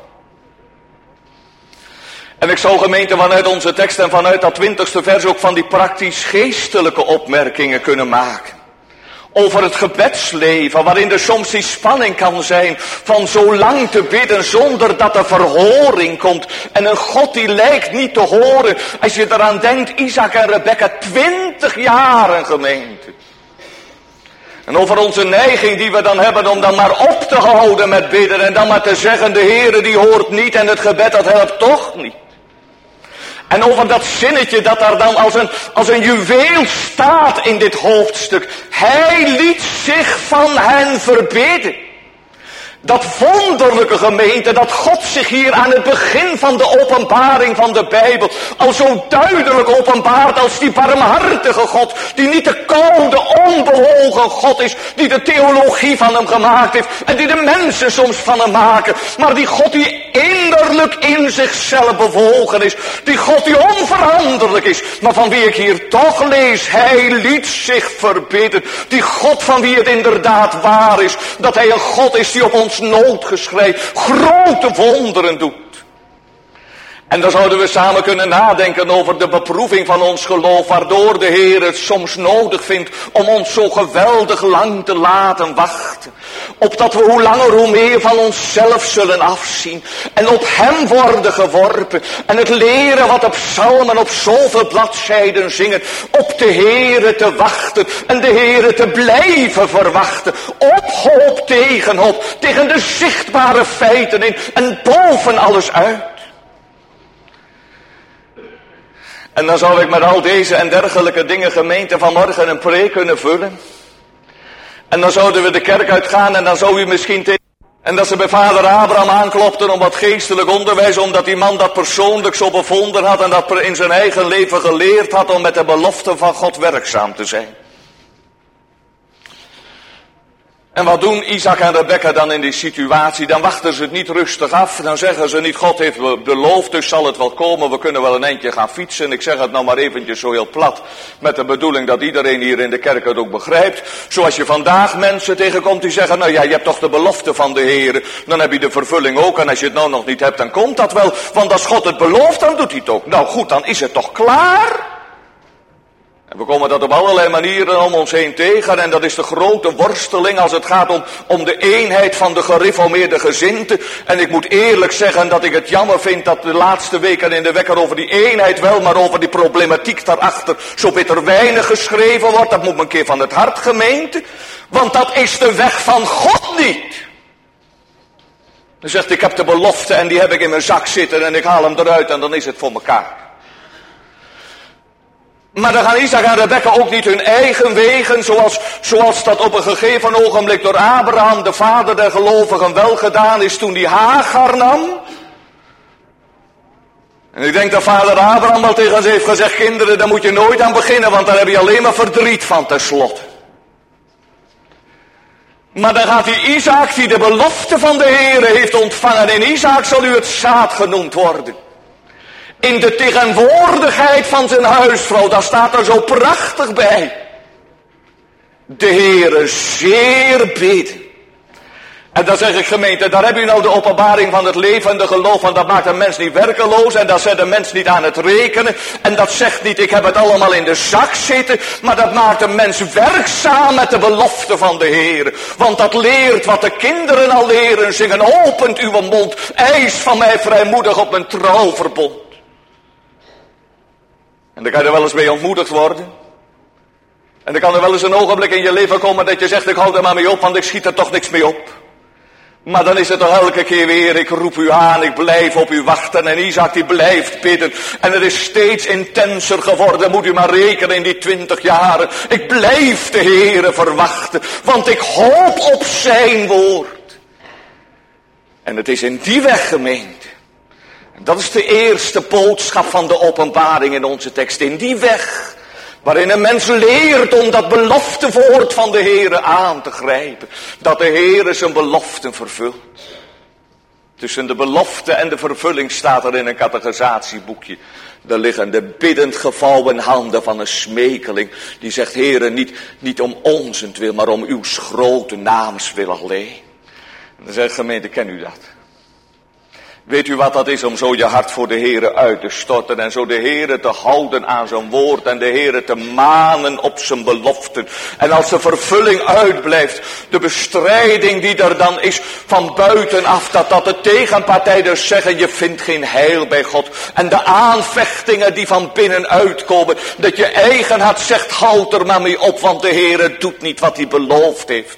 En ik zou, gemeente, vanuit onze tekst en vanuit dat 20e vers ook van die praktisch geestelijke opmerkingen kunnen maken. Over het gebedsleven, waarin er soms die spanning kan zijn van zo lang te bidden zonder dat er verhoring komt. En een God die lijkt niet te horen. Als je eraan denkt, Isaac en Rebecca, 20 jaren, gemeente. En over onze neiging die we dan hebben om dan maar op te houden met bidden. En dan maar te zeggen, de Heere die hoort niet en het gebed dat helpt toch niet. En over dat zinnetje dat daar dan als een juweel staat in dit hoofdstuk. Hij liet zich van hen verbidden. Dat wonderlijke gemeente, dat God zich hier aan het begin van de openbaring van de Bijbel al zo duidelijk openbaart als die barmhartige God, die niet de koude, onbewogen God is, die de theologie van hem gemaakt heeft en die de mensen soms van hem maken, maar die God die innerlijk in zichzelf bewogen is, die God die onveranderlijk is, maar van wie ik hier toch lees, hij liet zich verbidden, die God van wie het inderdaad waar is, dat hij een God is die op ons noodgeschrei grote wonderen doet. En dan zouden we samen kunnen nadenken over de beproeving van ons geloof, waardoor de Heer het soms nodig vindt om ons zo geweldig lang te laten wachten. Opdat we hoe langer hoe meer van onszelf zullen afzien en op hem worden geworpen. En het leren wat de psalmen op zoveel bladzijden zingen, op de Heere te wachten en de Heere te blijven verwachten. Op hoop tegen hoop, tegen de zichtbare feiten in en boven alles uit. En dan zou ik met al deze en dergelijke dingen gemeente vanmorgen een preek kunnen vullen. En dan zouden we de kerk uitgaan en dan zou u misschien tegen... En dat ze bij vader Abraham aanklopten om wat geestelijk onderwijs, omdat die man dat persoonlijk zo bevonden had en dat in zijn eigen leven geleerd had om met de belofte van God werkzaam te zijn. En wat doen Isaac en Rebecca dan in die situatie? Dan wachten ze het niet rustig af. Dan zeggen ze niet, God heeft beloofd, dus zal het wel komen. We kunnen wel een eindje gaan fietsen. Ik zeg het nou maar eventjes zo heel plat. Met de bedoeling dat iedereen hier in de kerk het ook begrijpt. Zoals je vandaag mensen tegenkomt die zeggen, nou ja, je hebt toch de belofte van de Heer. Dan heb je de vervulling ook. En als je het nou nog niet hebt, dan komt dat wel. Want als God het belooft, dan doet hij het ook. Nou goed, dan is het toch klaar? En we komen dat op allerlei manieren om ons heen tegen. En dat is de grote worsteling als het gaat om de eenheid van de gereformeerde gezinten. En ik moet eerlijk zeggen dat ik het jammer vind dat de laatste weken in de wekker over die eenheid wel, maar over die problematiek daarachter zo bitter weinig geschreven wordt. Dat moet me een keer van het hart, gemeente. Want dat is de weg van God niet. Dan zegt, ik heb de belofte en die heb ik in mijn zak zitten en ik haal hem eruit en dan is het voor elkaar. Maar dan gaan Isaac en Rebecca ook niet hun eigen wegen, zoals dat op een gegeven ogenblik door Abraham, de vader der gelovigen, wel gedaan is toen hij Hagar nam. En ik denk dat vader Abraham al tegen ze heeft gezegd, kinderen, daar moet je nooit aan beginnen, want daar heb je alleen maar verdriet van tenslotte. Maar dan gaat die Isaac, die de belofte van de Heere heeft ontvangen, in Isaac zal u het zaad genoemd worden. In de tegenwoordigheid van zijn huisvrouw, daar staat er zo prachtig bij. De Heere zeer bidden. En dan zeg ik, gemeente, daar heb je nou de openbaring van het levende geloof. En dat maakt een mens niet werkeloos en dat zet een mens niet aan het rekenen. En dat zegt niet, ik heb het allemaal in de zak zitten. Maar dat maakt een mens werkzaam met de belofte van de Heer. Want dat leert wat de kinderen al leren zingen. Opent uw mond, eis van mij vrijmoedig op mijn trouwverbond. En dan kan je er wel eens mee ontmoedigd worden. En dan kan er wel eens een ogenblik in je leven komen dat je zegt, ik hou er maar mee op, want ik schiet er toch niks mee op. Maar dan is het toch elke keer weer, ik roep u aan, ik blijf op u wachten. En Isaac die blijft bidden. En het is steeds intenser geworden, moet u maar rekenen in die 20 jaren. Ik blijf de Heere verwachten, want ik hoop op zijn woord. En het is in die weg, gemeente. Dat is de eerste boodschap van de openbaring in onze tekst. In die weg waarin een mens leert om dat beloftewoord van de Heere aan te grijpen. Dat de Heere zijn beloften vervult. Tussen de belofte en de vervulling staat er in een catechisatieboekje. Daar liggen de biddend gevouwen handen van een smekeling. Die zegt, Heere, niet om onzentwil, maar om uw grote namenswil alleen. En dan zegt gemeente, ken u dat? Weet u wat dat is om zo je hart voor de Heere uit te storten en zo de Heere te houden aan zijn woord en de Heere te manen op zijn beloften. En als de vervulling uitblijft, de bestrijding die er dan is van buitenaf, dat de tegenpartij dus zeggen, je vindt geen heil bij God. En de aanvechtingen die van binnen uitkomen, dat je eigen hart zegt, houd er maar mee op, want de Heere doet niet wat hij beloofd heeft.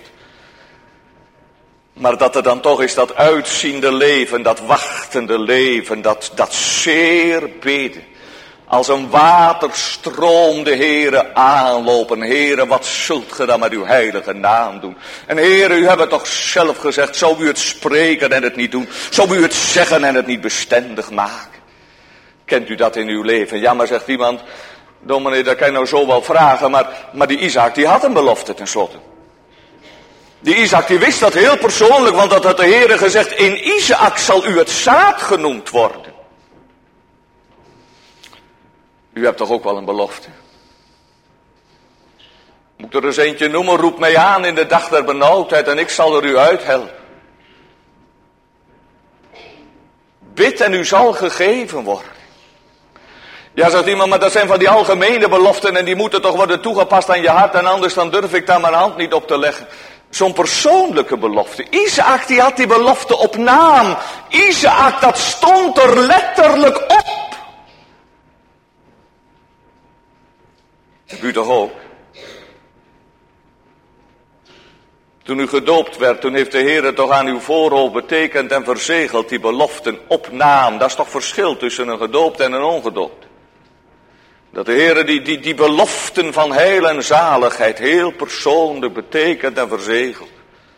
Maar dat er dan toch is dat uitziende leven, dat wachtende leven, dat zeer bidden. Als een waterstroom de Heere aanlopen. Heere, wat zult ge dan met uw heilige naam doen? En Heere, u hebt het toch zelf gezegd, zou u het spreken en het niet doen? Zou u het zeggen en het niet bestendig maken? Kent u dat in uw leven? Ja, maar zegt iemand, dominee, dat kan je nou zo wel vragen, maar die Isaac, die had een belofte tenslotte. Die Isaac, die wist dat heel persoonlijk, want dat had de Heere gezegd, in Isaac zal u het zaad genoemd worden. U hebt toch ook wel een belofte? Moet ik er eens eentje noemen, roep mij aan in de dag der benauwdheid en ik zal er u uithelpen. Bid en u zal gegeven worden. Ja, zegt iemand, maar dat zijn van die algemene beloften en die moeten toch worden toegepast aan je hart en anders dan durf ik daar mijn hand niet op te leggen. Zo'n persoonlijke belofte. Isaac die had die belofte op naam. Isaac, dat stond er letterlijk op. U toch ook? Toen u gedoopt werd, toen heeft de Heer toch aan uw voorhoofd betekend en verzegeld die beloften op naam. Dat is toch verschil tussen een gedoopt en een ongedoopt. Dat de Heer die beloften van heil en zaligheid heel persoonlijk betekent en verzegelt.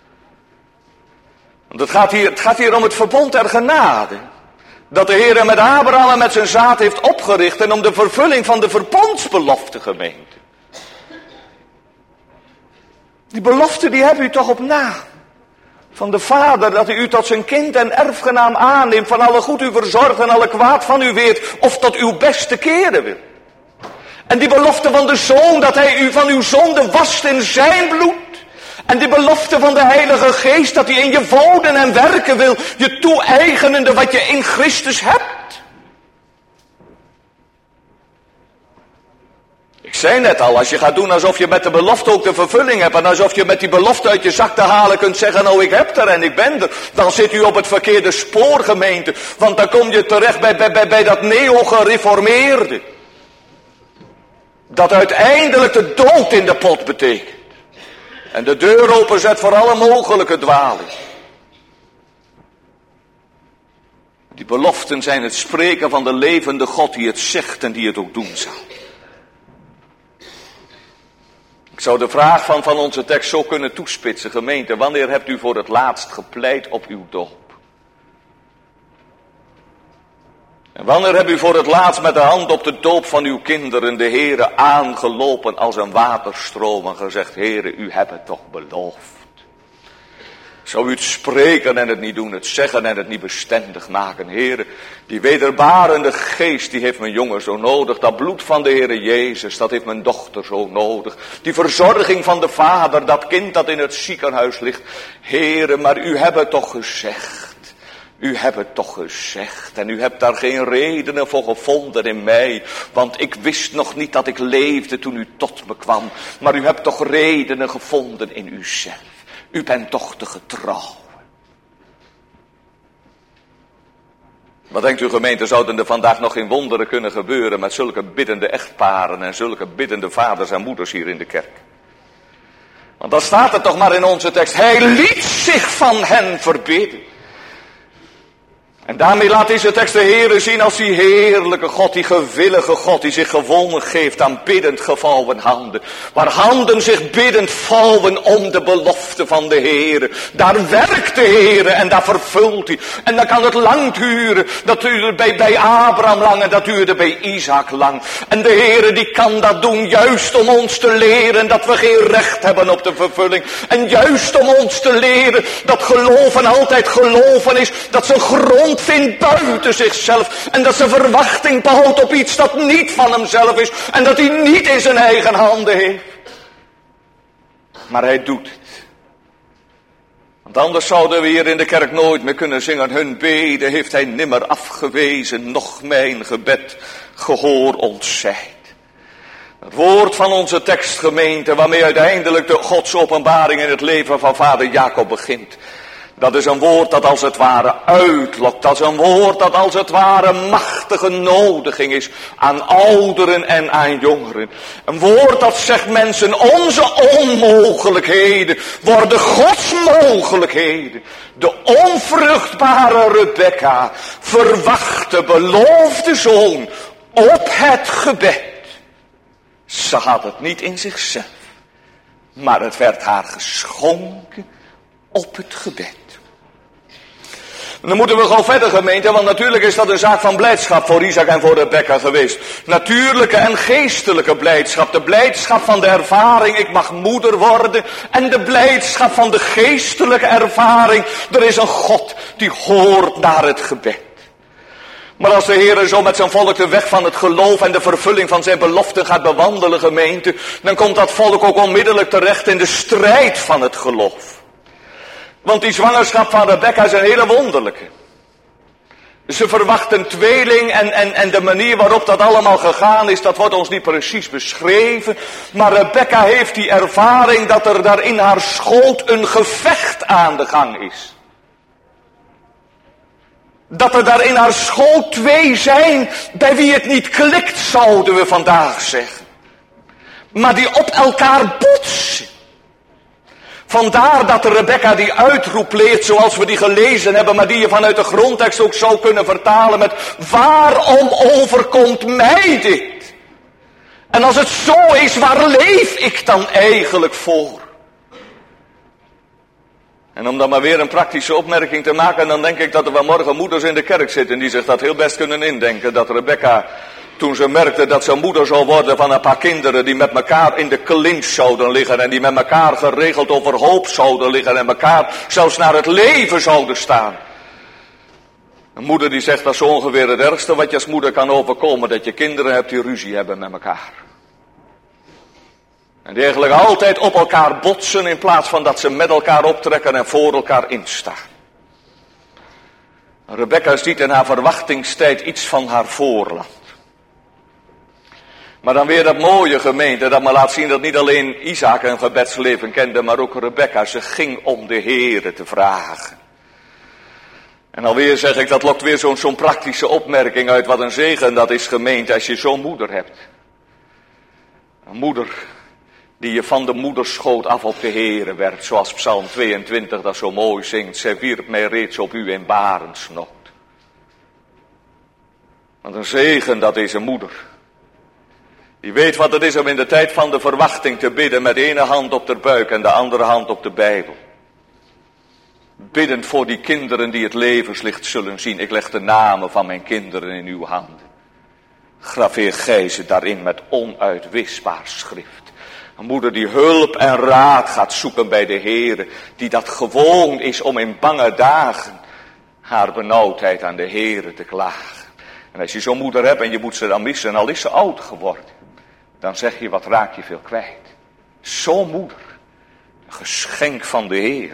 Want het gaat hier om het verbond der genade. Dat de Heer met Abraham en met zijn zaad heeft opgericht en om de vervulling van de verbondsbelofte gemeente. Die belofte die hebt u toch op naam. Van de Vader dat hij u tot zijn kind en erfgenaam aanneemt, van alle goed u verzorgt en alle kwaad van u weet, of tot uw beste keren wil. En die belofte van de Zoon dat hij u van uw zonde wast in zijn bloed. En die belofte van de Heilige Geest dat hij in je wonen en werken wil, je toe-eigenende wat je in Christus hebt. Ik zei net al, als je gaat doen alsof je met de belofte ook de vervulling hebt en alsof je met die belofte uit je zak te halen kunt zeggen, nou ik heb er en ik ben er, dan zit u op het verkeerde spoor, gemeente. Want dan kom je terecht bij dat neo-gereformeerde. Dat uiteindelijk de dood in de pot betekent. En de deur openzet voor alle mogelijke dwaling. Die beloften zijn het spreken van de levende God die het zegt en die het ook doen zal. Ik zou de vraag van onze tekst zo kunnen toespitsen, gemeente. Wanneer hebt u voor het laatst gepleit op uw doop? En wanneer hebt u voor het laatst met de hand op de doop van uw kinderen de Heere aangelopen als een waterstroom en gezegd, Heere, u hebt het toch beloofd. Zou u het spreken en het niet doen, het zeggen en het niet bestendig maken. Heere, die wederbarende geest, die heeft mijn jongen zo nodig. Dat bloed van de Heere Jezus, dat heeft mijn dochter zo nodig. Die verzorging van de Vader, dat kind dat in het ziekenhuis ligt. Heere, maar u hebt het toch gezegd. U hebt het toch gezegd en u hebt daar geen redenen voor gevonden in mij. Want ik wist nog niet dat ik leefde toen u tot me kwam. Maar u hebt toch redenen gevonden in uzelf. U bent toch te getrouw. Wat denkt u, gemeente, zouden er vandaag nog geen wonderen kunnen gebeuren met zulke biddende echtparen en zulke biddende vaders en moeders hier in de kerk? Want dan staat het toch maar in onze tekst, hij liet zich van hen verbidden. En daarmee laat deze tekst de Heere zien als die heerlijke God, die gewillige God, die zich gewonnen geeft aan biddend gevouwen handen. Waar handen zich biddend vouwen om de belofte van de Heere. Daar werkt de Heere en daar vervult hij. En dan kan het lang duren, dat duurde bij Abraham lang en dat duurde bij Isaac lang. En de Heere die kan dat doen juist om ons te leren dat we geen recht hebben op de vervulling. En juist om ons te leren dat geloven altijd geloven is, dat zijn grond vindt buiten zichzelf. En dat zijn verwachting behoudt op iets dat niet van hemzelf is. En dat hij niet in zijn eigen handen heeft. Maar hij doet het. Want anders zouden we hier in de kerk nooit meer kunnen zingen. Hun beden heeft hij nimmer afgewezen. Noch mijn gebed gehoor ontzegd. Het woord van onze tekstgemeente waarmee uiteindelijk de godsopenbaring in het leven van vader Jacob begint. Dat is een woord dat als het ware uitlokt. Dat is een woord dat als het ware machtige nodiging is aan ouderen en aan jongeren. Een woord dat zegt mensen, onze onmogelijkheden worden Gods mogelijkheden. De onvruchtbare Rebecca verwacht de beloofde zoon op het gebed. Ze had het niet in zichzelf, maar het werd haar geschonken op het gebed. En dan moeten we gewoon verder, gemeente, want natuurlijk is dat een zaak van blijdschap voor Isaac en voor Rebekka geweest. Natuurlijke en geestelijke blijdschap. De blijdschap van de ervaring, ik mag moeder worden. En de blijdschap van de geestelijke ervaring, er is een God die hoort naar het gebed. Maar als de Heer zo met zijn volk de weg van het geloof en de vervulling van zijn beloften gaat bewandelen, gemeente, dan komt dat volk ook onmiddellijk terecht in de strijd van het geloof. Want die zwangerschap van Rebekka is een hele wonderlijke. Ze verwacht een tweeling en de manier waarop dat allemaal gegaan is, dat wordt ons niet precies beschreven. Maar Rebekka heeft die ervaring dat er daar in haar schoot een gevecht aan de gang is. Dat er daar in haar schoot twee zijn bij wie het niet klikt, zouden we vandaag zeggen. Maar die op elkaar botsen. Vandaar dat de Rebekka die uitroep leert zoals we die gelezen hebben, maar die je vanuit de grondtekst ook zou kunnen vertalen met: waarom overkomt mij dit? En als het zo is, waar leef ik dan eigenlijk voor? En om dan maar weer een praktische opmerking te maken, dan denk ik dat er vanmorgen moeders in de kerk zitten die zich dat heel best kunnen indenken. Dat Rebekka, toen ze merkte dat ze moeder zou worden van een paar kinderen die met elkaar in de clinch zouden liggen en die met elkaar geregeld overhoop zouden liggen en elkaar zelfs naar het leven zouden staan. Een moeder die zegt dat is ongeveer het ergste wat je als moeder kan overkomen, dat je kinderen hebt die ruzie hebben met elkaar. En die eigenlijk altijd op elkaar botsen in plaats van dat ze met elkaar optrekken en voor elkaar instaan. Rebekka ziet in haar verwachtingstijd iets van haar voorland. Maar dan weer dat mooie, gemeente, dat me laat zien dat niet alleen Isaac een gebedsleven kende, maar ook Rebekka. Ze ging om de Heere te vragen. En alweer zeg ik, dat lokt weer zo'n praktische opmerking uit. Wat een zegen dat is, gemeente, als je zo'n moeder hebt. Een moeder die je van de moederschoot af op de Heere werpt, zoals Psalm 22 dat zo mooi zingt. Zij wierp mij reeds op u in barensnood. Wat een zegen dat is een moeder. Die weet wat het is om in de tijd van de verwachting te bidden met de ene hand op de buik en de andere hand op de Bijbel. Biddend voor die kinderen die het levenslicht zullen zien. Ik leg de namen van mijn kinderen in uw handen. Graveer gij ze daarin met onuitwisbaar schrift. Een moeder die hulp en raad gaat zoeken bij de Heere. Die dat gewoon is om in bange dagen haar benauwdheid aan de Heere te klagen. En als je zo'n moeder hebt en je moet ze dan missen, al is ze oud geworden. Dan zeg je, wat raak je veel kwijt. Zo'n moeder. Een geschenk van de Heer.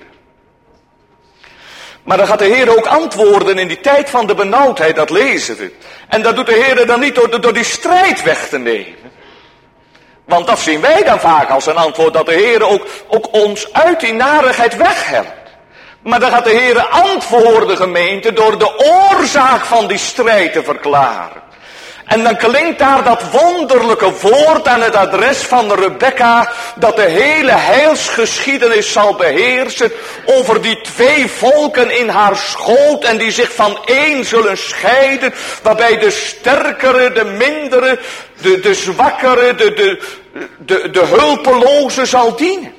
Maar dan gaat de Heer ook antwoorden in die tijd van de benauwdheid, dat lezen we. En dat doet de Heer dan niet door die strijd weg te nemen. Want dat zien wij dan vaak als een antwoord, dat de Heer ook ons uit die narigheid weghelpt. Maar dan gaat de Heer antwoorden, gemeente, door de oorzaak van die strijd te verklaren. En dan klinkt daar dat wonderlijke woord aan het adres van Rebekka, dat de hele heilsgeschiedenis zal beheersen over die twee volken in haar schoot en die zich van één zullen scheiden, waarbij de sterkere, de mindere, de zwakkere, de hulpeloze zal dienen.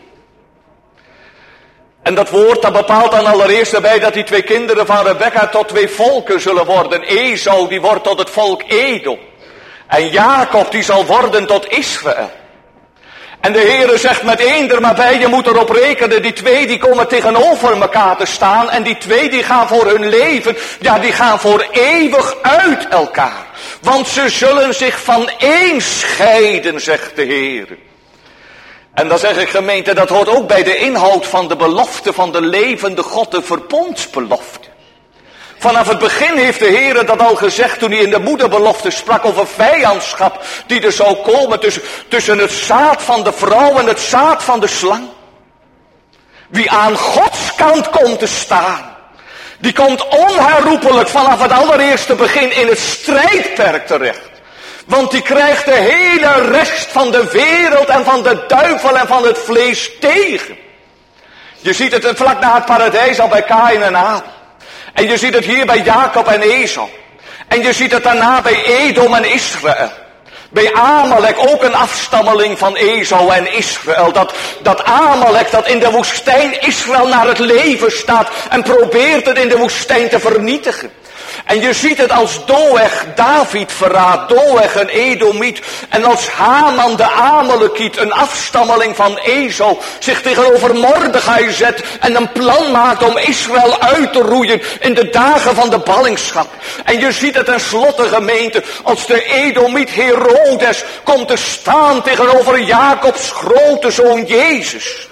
En dat woord dat bepaalt dan allereerst erbij dat die twee kinderen van Rebekka tot twee volken zullen worden. Esau die wordt tot het volk Edom. En Jacob die zal worden tot Israël. En de Heere zegt met één er maar bij, je moet erop rekenen, die twee die komen tegenover elkaar te staan. En die twee die gaan voor hun leven, ja die gaan voor eeuwig uit elkaar. Want ze zullen zich van één scheiden, zegt de Heere. En dan zeg ik, gemeente, dat hoort ook bij de inhoud van de belofte van de levende God, de verbondsbelofte. Vanaf het begin heeft de Heer dat al gezegd toen hij in de moederbelofte sprak over vijandschap die er zou komen tussen het zaad van de vrouw en het zaad van de slang. Wie aan Gods kant komt te staan, die komt onherroepelijk vanaf het allereerste begin in het strijdperk terecht. Want die krijgt de hele rest van de wereld en van de duivel en van het vlees tegen. Je ziet het vlak na het paradijs al bij Kaïn en Abel. En je ziet het hier bij Jacob en Esau. En je ziet het daarna bij Edom en Israël. Bij Amalek, ook een afstammeling van Esau en Israël. Dat Amalek dat in de woestijn Israël naar het leven staat en probeert het in de woestijn te vernietigen. En je ziet het als Doeg David verraadt, Doeg een Edomiet. En als Haman de Amalekiet, een afstammeling van Esau, zich tegenover Mordechai zet en een plan maakt om Israël uit te roeien in de dagen van de ballingschap. En je ziet het tenslotte, gemeente, als de Edomiet Herodes komt te staan tegenover Jacobs grote zoon Jezus.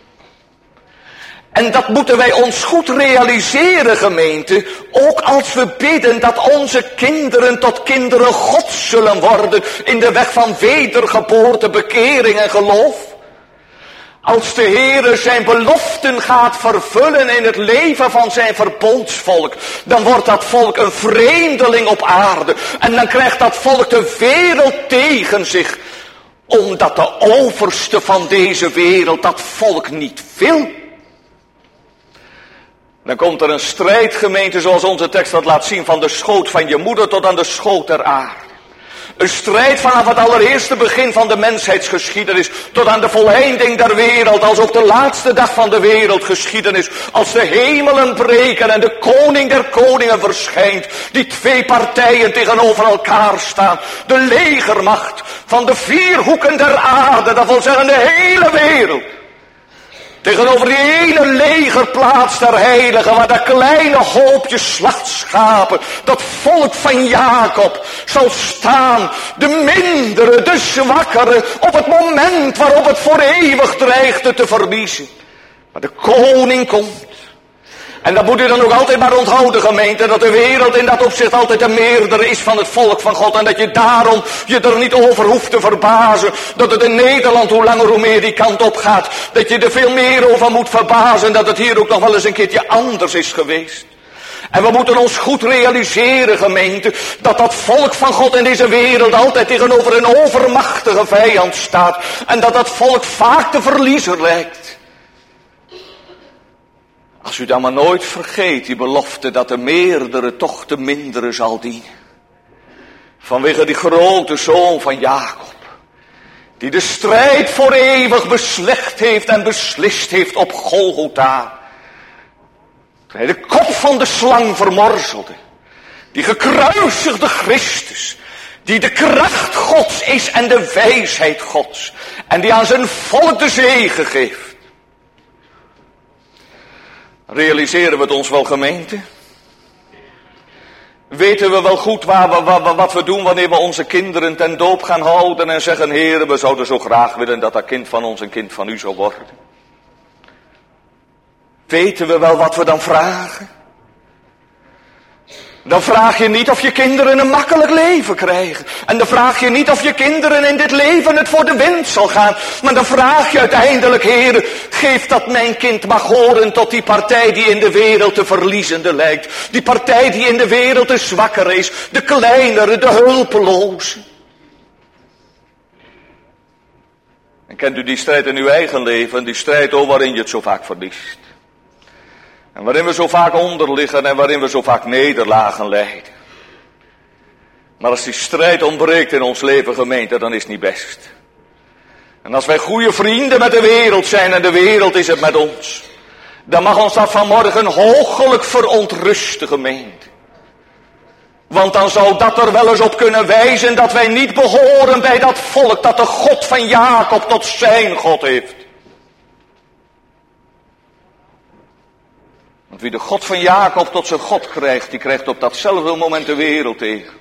En dat moeten wij ons goed realiseren, gemeente, ook als we bidden dat onze kinderen tot kinderen Gods zullen worden in de weg van wedergeboorte, bekering en geloof. Als de Heere zijn beloften gaat vervullen in het leven van zijn verbondsvolk, dan wordt dat volk een vreemdeling op aarde. En dan krijgt dat volk de wereld tegen zich, omdat de overste van deze wereld dat volk niet wil. Dan komt er een strijd, gemeente, zoals onze tekst dat laat zien, van de schoot van je moeder tot aan de schoot der aarde. Een strijd vanaf het allereerste begin van de mensheidsgeschiedenis tot aan de voleinding der wereld, als ook de laatste dag van de wereldgeschiedenis, als de hemelen breken en de koning der koningen verschijnt, die twee partijen tegenover elkaar staan. De legermacht van de vier hoeken der aarde, dat wil zeggen de hele wereld. Tegenover die ene legerplaats der heiligen, waar dat kleine hoopje slachtschapen, dat volk van Jacob, zal staan, de mindere, de zwakkere, op het moment waarop het voor eeuwig dreigde te verliezen. Maar de koning komt. En dat moet u dan ook altijd maar onthouden, gemeente, dat de wereld in dat opzicht altijd de meerdere is van het volk van God. En dat je daarom je er niet over hoeft te verbazen, dat het in Nederland hoe langer hoe meer die kant op gaat. Dat je er veel meer over moet verbazen, dat het hier ook nog wel eens een keertje anders is geweest. En we moeten ons goed realiseren, gemeente, dat dat volk van God in deze wereld altijd tegenover een overmachtige vijand staat. En dat dat volk vaak de verliezer lijkt. Als u dan maar nooit vergeet die belofte dat de meerdere toch de mindere zal dienen. Vanwege die grote zoon van Jacob. Die de strijd voor eeuwig beslecht heeft en beslist heeft op Golgotha. Toen hij de kop van de slang vermorzelde. Die gekruisigde Christus. Die de kracht Gods is en de wijsheid Gods. En die aan zijn volk de zegen geeft. Realiseren we het ons wel, gemeente? Weten we wel goed wat we doen wanneer we onze kinderen ten doop gaan houden en zeggen, Heere, we zouden zo graag willen dat dat kind van ons een kind van u zou worden? Weten we wel wat we dan vragen? Dan vraag je niet of je kinderen een makkelijk leven krijgen. En dan vraag je niet of je kinderen in dit leven het voor de wind zal gaan. Maar dan vraag je uiteindelijk, Heere, geef dat mijn kind mag horen tot die partij die in de wereld de verliezende lijkt. Die partij die in de wereld de zwakkere is, de kleinere, de hulpeloze. En kent u die strijd in uw eigen leven, die strijd waarin je het zo vaak verliest? En waarin we zo vaak onderliggen en waarin we zo vaak nederlagen lijden. Maar als die strijd ontbreekt in ons leven, gemeente, dan is het niet best. En als wij goede vrienden met de wereld zijn en de wereld is het met ons, dan mag ons dat vanmorgen hoogelijk verontrusten, gemeente. Want dan zou dat er wel eens op kunnen wijzen dat wij niet behoren bij dat volk dat de God van Jacob tot zijn God heeft. Want wie de God van Jacob tot zijn God krijgt, die krijgt op datzelfde moment de wereld tegen.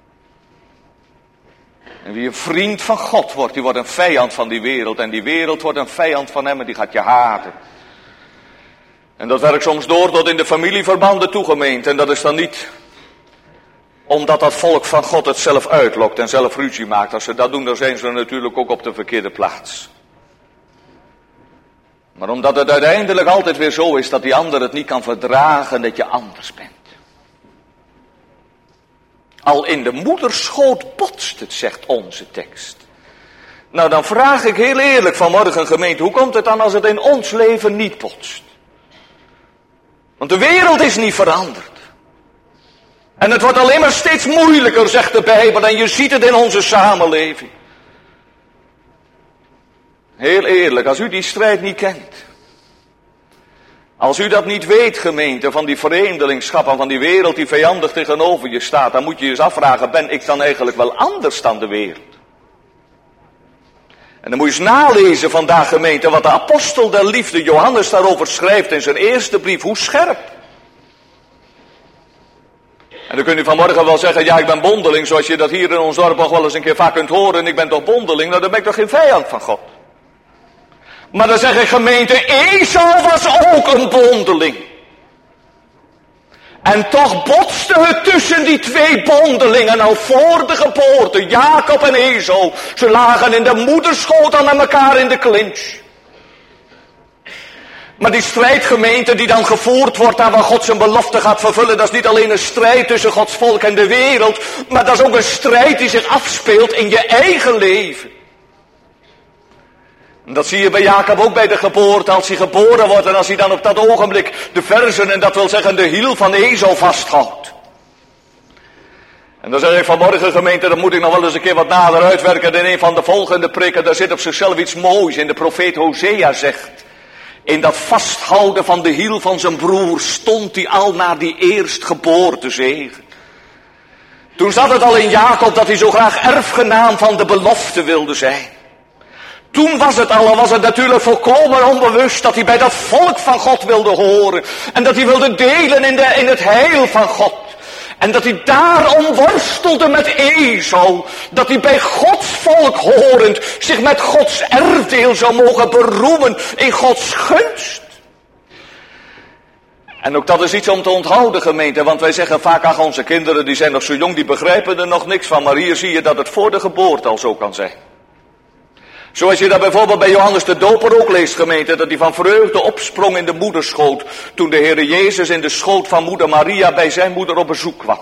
En wie een vriend van God wordt, die wordt een vijand van die wereld. En die wereld wordt een vijand van hem en die gaat je haten. En dat werkt soms door tot in de familieverbanden toe, gemeente. En dat is dan niet omdat dat volk van God het zelf uitlokt en zelf ruzie maakt. Als ze dat doen, dan zijn ze natuurlijk ook op de verkeerde plaats. Maar omdat het uiteindelijk altijd weer zo is dat die ander het niet kan verdragen dat je anders bent. Al in de moederschoot botst het, zegt onze tekst. Nou, dan vraag ik heel eerlijk vanmorgen, gemeente, hoe komt het dan als het in ons leven niet botst? Want de wereld is niet veranderd. En het wordt alleen maar steeds moeilijker, zegt de Bijbel, en je ziet het in onze samenleving. Heel eerlijk, als u die strijd niet kent, als u dat niet weet, gemeente, van die vreemdelingschap en van die wereld die vijandig tegenover je staat, dan moet je je eens afvragen, ben ik dan eigenlijk wel anders dan de wereld? En dan moet je eens nalezen vandaag, gemeente, wat de apostel der liefde Johannes daarover schrijft in zijn eerste brief, hoe scherp. En dan kunt u vanmorgen wel zeggen, ja, ik ben bondeling, zoals je dat hier in ons dorp nog wel eens een keer vaak kunt horen, ik ben toch bondeling, nou dan ben ik toch geen vijand van God. Maar dan zeg ik, gemeente, Esau was ook een bondeling. En toch botste het tussen die twee bondelingen al voor de geboorte, Jacob en Esau. Ze lagen in de moederschoot al met elkaar in de clinch. Maar die strijdgemeente die dan gevoerd wordt aan waar God zijn belofte gaat vervullen, dat is niet alleen een strijd tussen Gods volk en de wereld, maar dat is ook een strijd die zich afspeelt in je eigen leven. En dat zie je bij Jacob ook bij de geboorte, als hij geboren wordt en als hij dan op dat ogenblik de verzen, en dat wil zeggen de hiel van Esau vasthoudt. En dan zeg ik vanmorgen, gemeente, dat moet ik nog wel eens een keer wat nader uitwerken. In een van de volgende preken, daar zit op zichzelf iets moois in. De profeet Hosea zegt, in dat vasthouden van de hiel van zijn broer stond hij al naar die eerstgeboortezegen. Toen zat het al in Jacob dat hij zo graag erfgenaam van de belofte wilde zijn. Toen was het natuurlijk volkomen onbewust dat hij bij dat volk van God wilde horen. En dat hij wilde delen in het heil van God. En dat hij daarom worstelde met Esau. Dat hij bij Gods volk horend zich met Gods erfdeel zou mogen beroemen in Gods gunst. En ook dat is iets om te onthouden, gemeente, want wij zeggen vaak, ach, onze kinderen die zijn nog zo jong, die begrijpen er nog niks van. Maar hier zie je dat het voor de geboorte al zo kan zijn. Zoals je dat bijvoorbeeld bij Johannes de Doper ook leest, gemeente, dat hij van vreugde opsprong in de moederschoot, toen de Heere Jezus in de schoot van moeder Maria bij zijn moeder op bezoek kwam.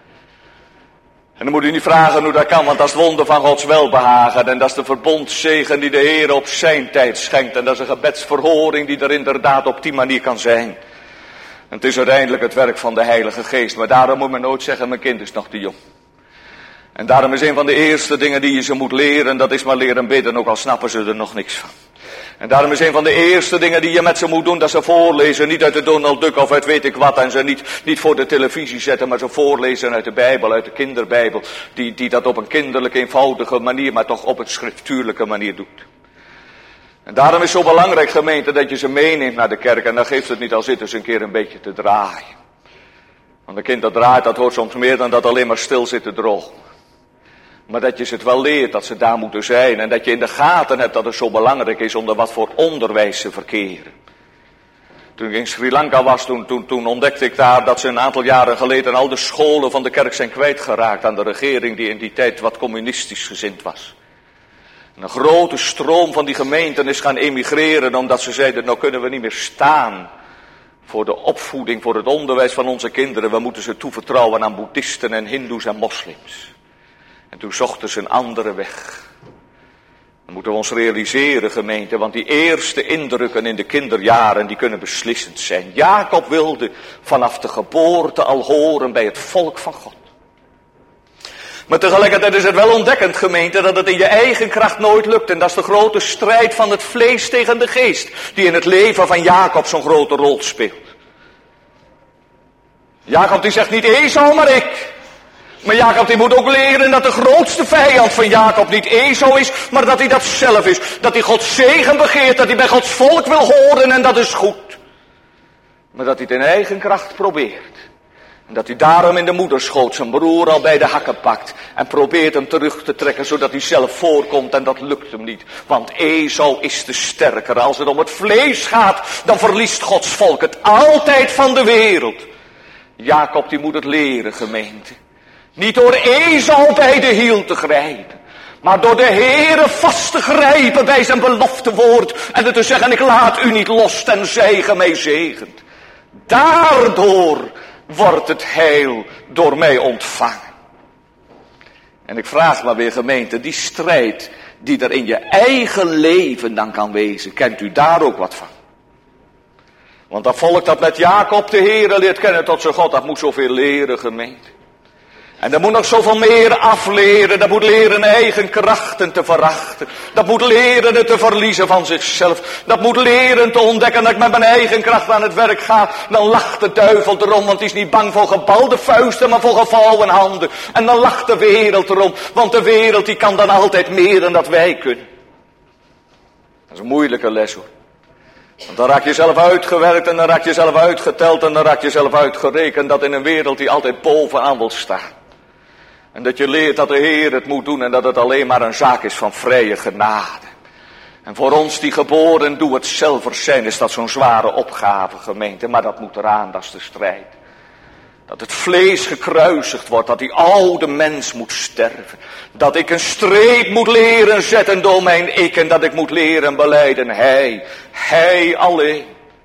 En dan moet u niet vragen hoe dat kan, want dat is het wonder van Gods welbehagen, en dat is de verbondszegen die de Heere op zijn tijd schenkt, en dat is een gebedsverhoring die er inderdaad op die manier kan zijn. En het is uiteindelijk het werk van de Heilige Geest, maar daarom moet men nooit zeggen, mijn kind is nog te jong. En daarom is een van de eerste dingen die je ze moet leren, dat is maar leren bidden, ook al snappen ze er nog niks van. En daarom is een van de eerste dingen die je met ze moet doen, dat ze voorlezen, niet uit de Donald Duck of uit weet ik wat, en ze niet voor de televisie zetten, maar ze voorlezen uit de Bijbel, uit de kinderbijbel, die dat op een kinderlijke, eenvoudige manier, maar toch op een schriftuurlijke manier doet. En daarom is het zo belangrijk, gemeente, dat je ze meeneemt naar de kerk, en dan geeft het niet al zitten ze een keer een beetje te draaien. Want een kind dat draait, dat hoort soms meer dan dat alleen maar stil zit te drogen. Maar dat je ze het wel leert, dat ze daar moeten zijn. En dat je in de gaten hebt dat het zo belangrijk is om er wat voor onderwijs te verkeren. Toen ik in Sri Lanka was, toen ontdekte ik daar dat ze een aantal jaren geleden al de scholen van de kerk zijn kwijtgeraakt aan de regering die in die tijd wat communistisch gezind was. En een grote stroom van die gemeenten is gaan emigreren omdat ze zeiden, nou kunnen we niet meer staan voor de opvoeding, voor het onderwijs van onze kinderen. We moeten ze toevertrouwen aan boeddhisten en hindoes en moslims. En toen zochten ze een andere weg. Dan moeten we ons realiseren, gemeente, want die eerste indrukken in de kinderjaren, die kunnen beslissend zijn. Jacob wilde vanaf de geboorte al horen bij het volk van God. Maar tegelijkertijd is het wel ontdekkend, gemeente, dat het in je eigen kracht nooit lukt. En dat is de grote strijd van het vlees tegen de geest, die in het leven van Jacob zo'n grote rol speelt. Jacob die zegt niet Esau, maar ik. Maar Jacob die moet ook leren dat de grootste vijand van Jacob niet Esau is, maar dat hij dat zelf is. Dat hij Gods zegen begeert, dat hij bij Gods volk wil horen en dat is goed. Maar dat hij het in eigen kracht probeert. En dat hij daarom in de moederschoot zijn broer al bij de hakken pakt. En probeert hem terug te trekken zodat hij zelf voorkomt en dat lukt hem niet. Want Esau is de sterker. Als het om het vlees gaat, dan verliest Gods volk het altijd van de wereld. Jacob die moet het leren, gemeente. Niet door Esau bij de hiel te grijpen, maar door de Heere vast te grijpen bij zijn beloftewoord en er te zeggen, ik laat u niet los tenzij ge mij zegent. Daardoor wordt het heil door mij ontvangen. En ik vraag maar weer, gemeente, die strijd die er in je eigen leven dan kan wezen, kent u daar ook wat van? Want dat volk dat met Jacob de Heere leert kennen tot zijn God, dat moet zoveel leren, gemeente. En dat moet nog zoveel meer afleren. Dat moet leren eigen krachten te verachten. Dat moet leren het te verliezen van zichzelf. Dat moet leren te ontdekken dat ik met mijn eigen kracht aan het werk ga. Dan lacht de duivel erom, want hij is niet bang voor gebalde vuisten, maar voor gevouwen handen. En dan lacht de wereld erom, want de wereld die kan dan altijd meer dan dat wij kunnen. Dat is een moeilijke les hoor. Want dan raak je zelf uitgewerkt en dan raak je zelf uitgeteld en dan raak je zelf uitgerekend. Dat in een wereld die altijd bovenaan wil staan. En dat je leert dat de Heer het moet doen en dat het alleen maar een zaak is van vrije genade. En voor ons die geboren doe het zelvers zijn is dat zo'n zware opgave, gemeente. Maar dat moet eraan, dat is de strijd. Dat het vlees gekruisigd wordt, dat die oude mens moet sterven. Dat ik een streep moet leren zetten door mijn ik en dat ik moet leren belijden. Hij alleen.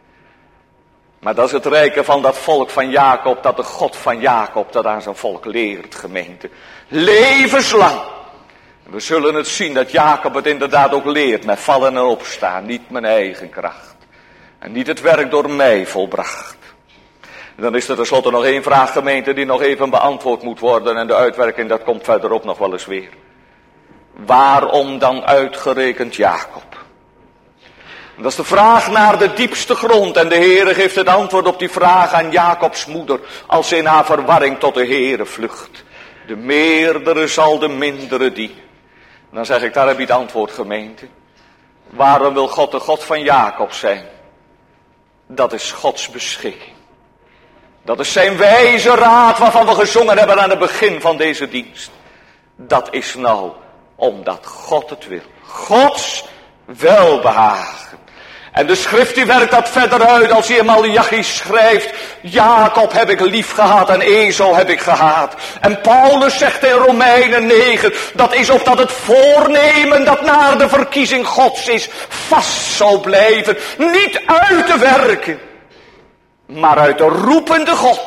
Maar dat is het rijke van dat volk van Jacob, dat de God van Jacob dat aan zijn volk leert, gemeente. Levenslang. En we zullen het zien dat Jacob het inderdaad ook leert met vallen en opstaan. Niet mijn eigen kracht. En niet het werk door mij volbracht. En dan is er tenslotte nog één vraag, gemeente, die nog even beantwoord moet worden. En de uitwerking, dat komt verderop nog wel eens weer. Waarom dan uitgerekend Jacob? En dat is de vraag naar de diepste grond. En de Heere geeft het antwoord op die vraag aan Jacobs moeder. Als ze in haar verwarring tot de Heere vlucht. De meerdere zal de mindere dienen. En dan zeg ik, daar heb je het antwoord, gemeente. Waarom wil God de God van Jacob zijn? Dat is Gods beschikking. Dat is zijn wijze raad waarvan we gezongen hebben aan het begin van deze dienst. Dat is nou omdat God het wil. Gods welbehagen. En de schrift die werkt dat verder uit als hij in Maleachi schrijft. Jacob heb ik lief gehad en Esau heb ik gehaat. En Paulus zegt in Romeinen 9. Dat is opdat het voornemen dat naar de verkiezing Gods is. Vast zal blijven. Niet uit te werken. Maar uit de roepende God.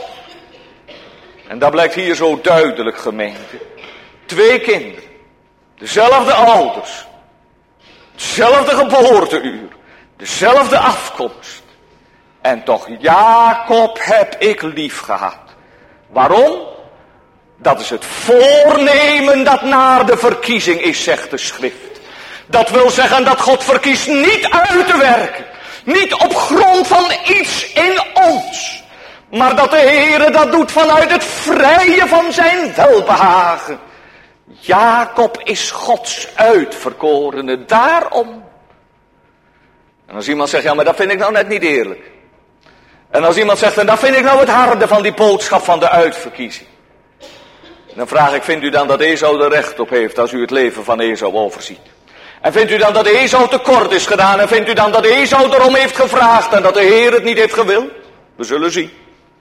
En dat blijkt hier zo duidelijk, gemeente. 2 kinderen. Dezelfde ouders. Hetzelfde geboorteuur. Dezelfde afkomst. En toch Jacob heb ik lief gehad. Waarom? Dat is het voornemen dat naar de verkiezing is, zegt de schrift. Dat wil zeggen dat God verkiest niet uit te werken. Niet op grond van iets in ons. Maar dat de Heere dat doet vanuit het vrije van zijn welbehagen. Jacob is Gods uitverkorene, daarom. En als iemand zegt, ja maar dat vind ik nou net niet eerlijk. En als iemand zegt, en dat vind ik nou het harde van die boodschap van de uitverkiezing. Dan vraag ik, vindt u dan dat Esau er recht op heeft als u het leven van Esau overziet? En vindt u dan dat Esau tekort is gedaan? En vindt u dan dat Esau erom heeft gevraagd en dat de Heer het niet heeft gewild? We zullen zien.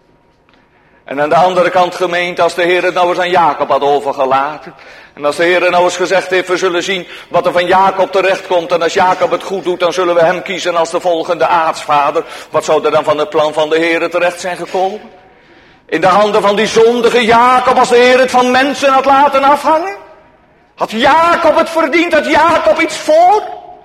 En aan de andere kant, gemeente, als de Heer het nou eens aan Jacob had overgelaten. En als de Heer nou eens gezegd heeft, we zullen zien wat er van Jacob terecht komt. En als Jacob het goed doet, dan zullen we hem kiezen als de volgende aartsvader. Wat zou er dan van het plan van de Heer terecht zijn gekomen? In de handen van die zondige Jacob, als de Heer het van mensen had laten afhangen? Had Jacob het verdiend? Had Jacob iets voor?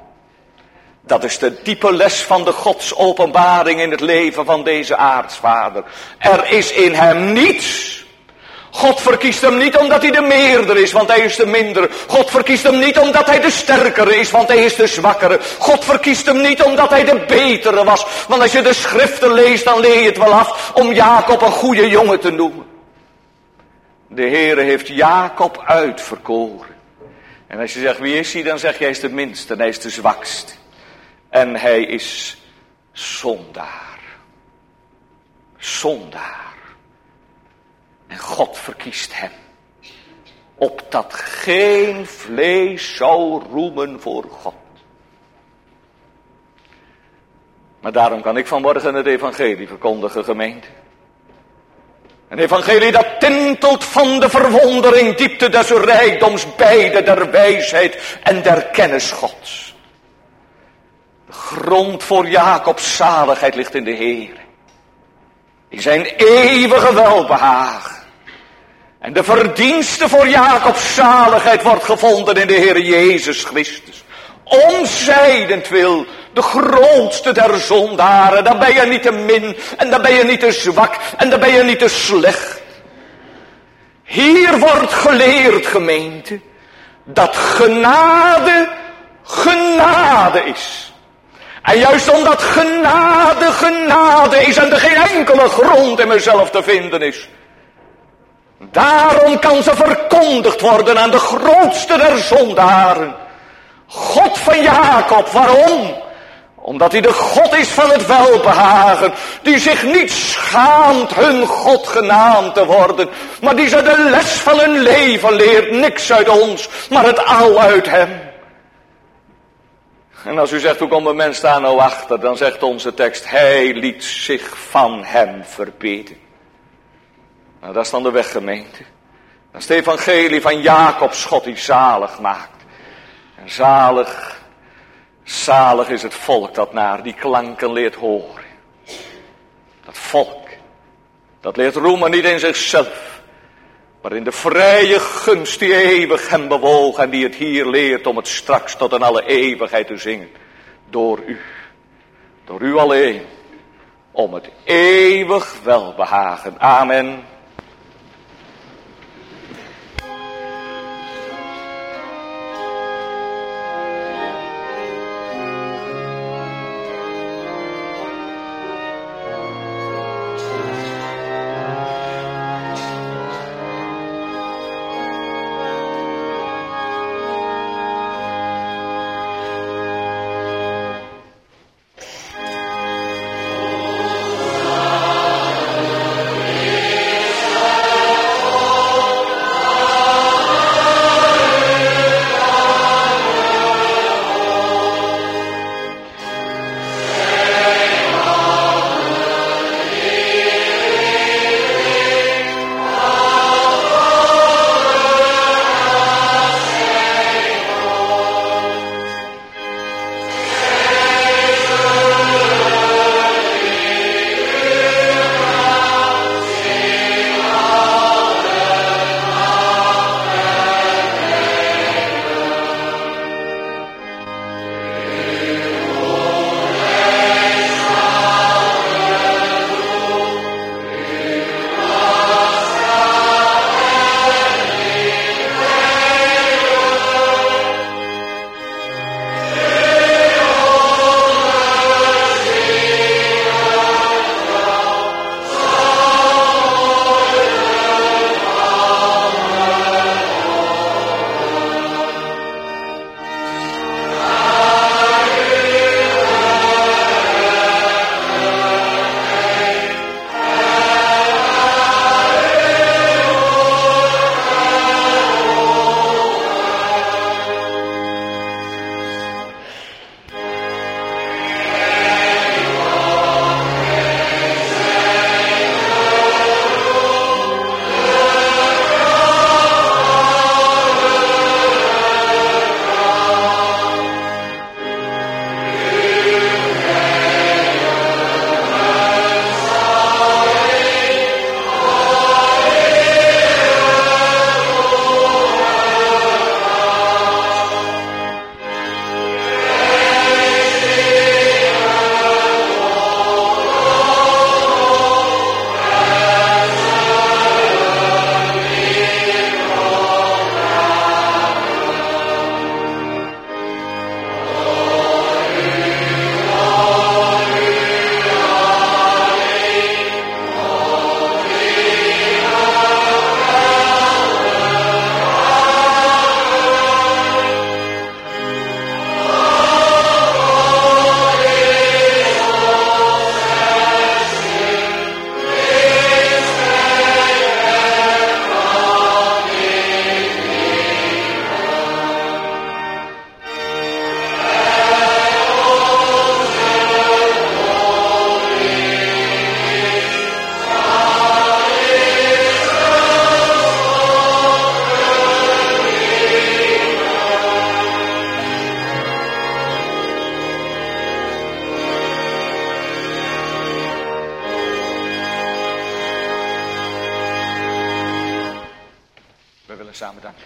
Dat is de diepe les van de Godsopenbaring in het leven van deze aartsvader. Er is in hem niets. God verkiest hem niet omdat hij de meerdere is, want hij is de mindere. God verkiest hem niet omdat hij de sterkere is, want hij is de zwakkere. God verkiest hem niet omdat hij de betere was. Want als je de schriften leest, dan leer je het wel af om Jacob een goede jongen te noemen. De Heere heeft Jacob uitverkoren. En als je zegt, wie is hij? Dan zeg je, hij is de minste en hij is de zwakste. En hij is zondaar. Zondaar. En God verkiest hem. Opdat geen vlees zou roemen voor God. Maar daarom kan ik vanmorgen het evangelie verkondigen, gemeente. Een evangelie dat tintelt van de verwondering, diepte des rijkdoms, beide der wijsheid en der kennis Gods. De grond voor Jacobs zaligheid ligt in de Heer. In zijn eeuwige welbehagen. En de verdienste voor Jacobs zaligheid wordt gevonden in de Heer Jezus Christus. Om zijdentwil, de grootste der zondaren. Dan ben je niet te min en dan ben je niet te zwak en dan ben je niet te slecht. Hier wordt geleerd, gemeente, dat genade, genade is. En juist omdat genade, genade is en er geen enkele grond in mezelf te vinden is. Daarom kan ze verkondigd worden aan de grootste der zondaren. God van Jacob, waarom? Omdat hij de God is van het welbehagen, die zich niet schaamt hun God genaamd te worden, maar die ze de les van hun leven leert, niks uit ons, maar het al uit hem. En als u zegt, hoe komt een mens daar nou achter, dan zegt onze tekst, hij liet zich van hem verbeden. Nou, dat is dan de weg, gemeente. Dat is het evangelie van Jacobs God die zalig maakt. En zalig is het volk dat naar die klanken leert horen. Dat volk, dat leert roemen niet in zichzelf, maar in de vrije gunst die eeuwig hem bewoog en die het hier leert om het straks tot in alle eeuwigheid te zingen. Door u alleen, om het eeuwig welbehagen. Amen. Samen danken.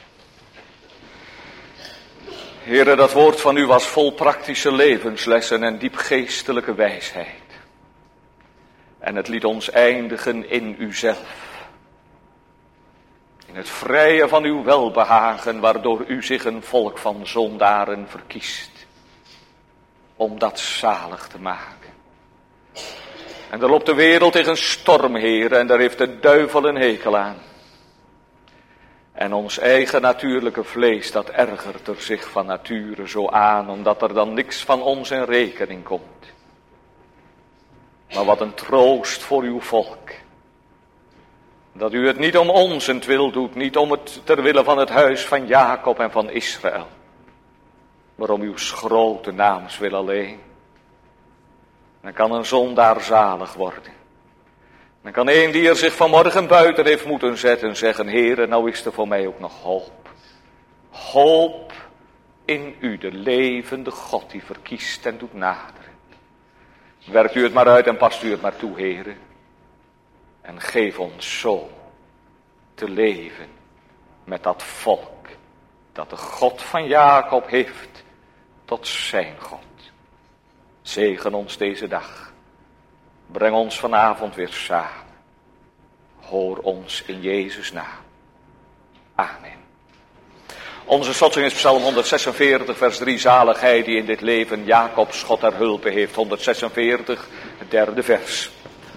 Heere, dat woord van u was vol praktische levenslessen en diep geestelijke wijsheid. En het liet ons eindigen in uzelf. In het vrije van uw welbehagen, waardoor u zich een volk van zondaren verkiest. Om dat zalig te maken. En er loopt de wereld tegen storm, Heer, en daar heeft de duivel een hekel aan. En ons eigen natuurlijke vlees, dat ergert er zich van nature zo aan, omdat er dan niks van ons in rekening komt. Maar wat een troost voor uw volk. Dat u het niet om onzentwil doet, niet om het ter wille van het huis van Jacob en van Israël. Maar om uw grote naams wil alleen. Dan kan een zondaar zalig worden. Dan kan een die er zich vanmorgen buiten heeft moeten zetten zeggen, Heere, nou is er voor mij ook nog hoop. Hoop in u, de levende God die verkiest en doet naderen. Werkt u het maar uit en past u het maar toe, Heere. En geef ons zo te leven met dat volk dat de God van Jacob heeft tot zijn God. Zegen ons deze dag. Breng ons vanavond weer samen. Hoor ons in Jezus' naam. Amen. Onze slotzing is Psalm 146 vers 3. Zalig hij die in dit leven Jacobs God ter hulpe heeft. 146, het derde vers.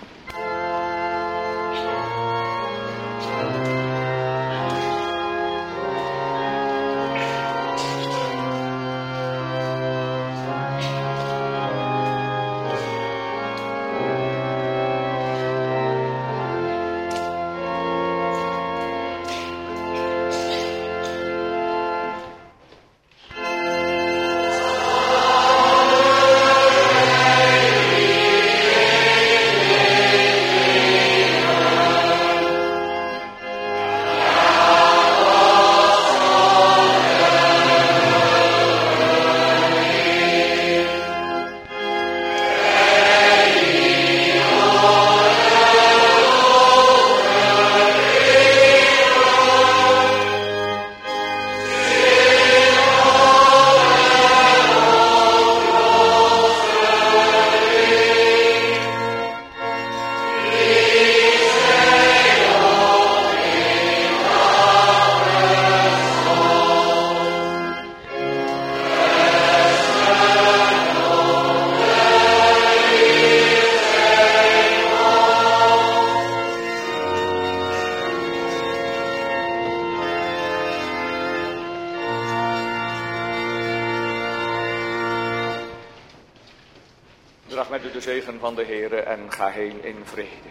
De zegen van de Heere en ga heen in vrede.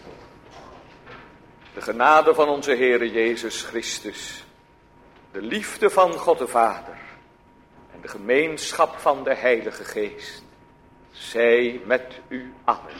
De genade van onze Heere Jezus Christus, de liefde van God de Vader en de gemeenschap van de Heilige Geest, zij met u allen.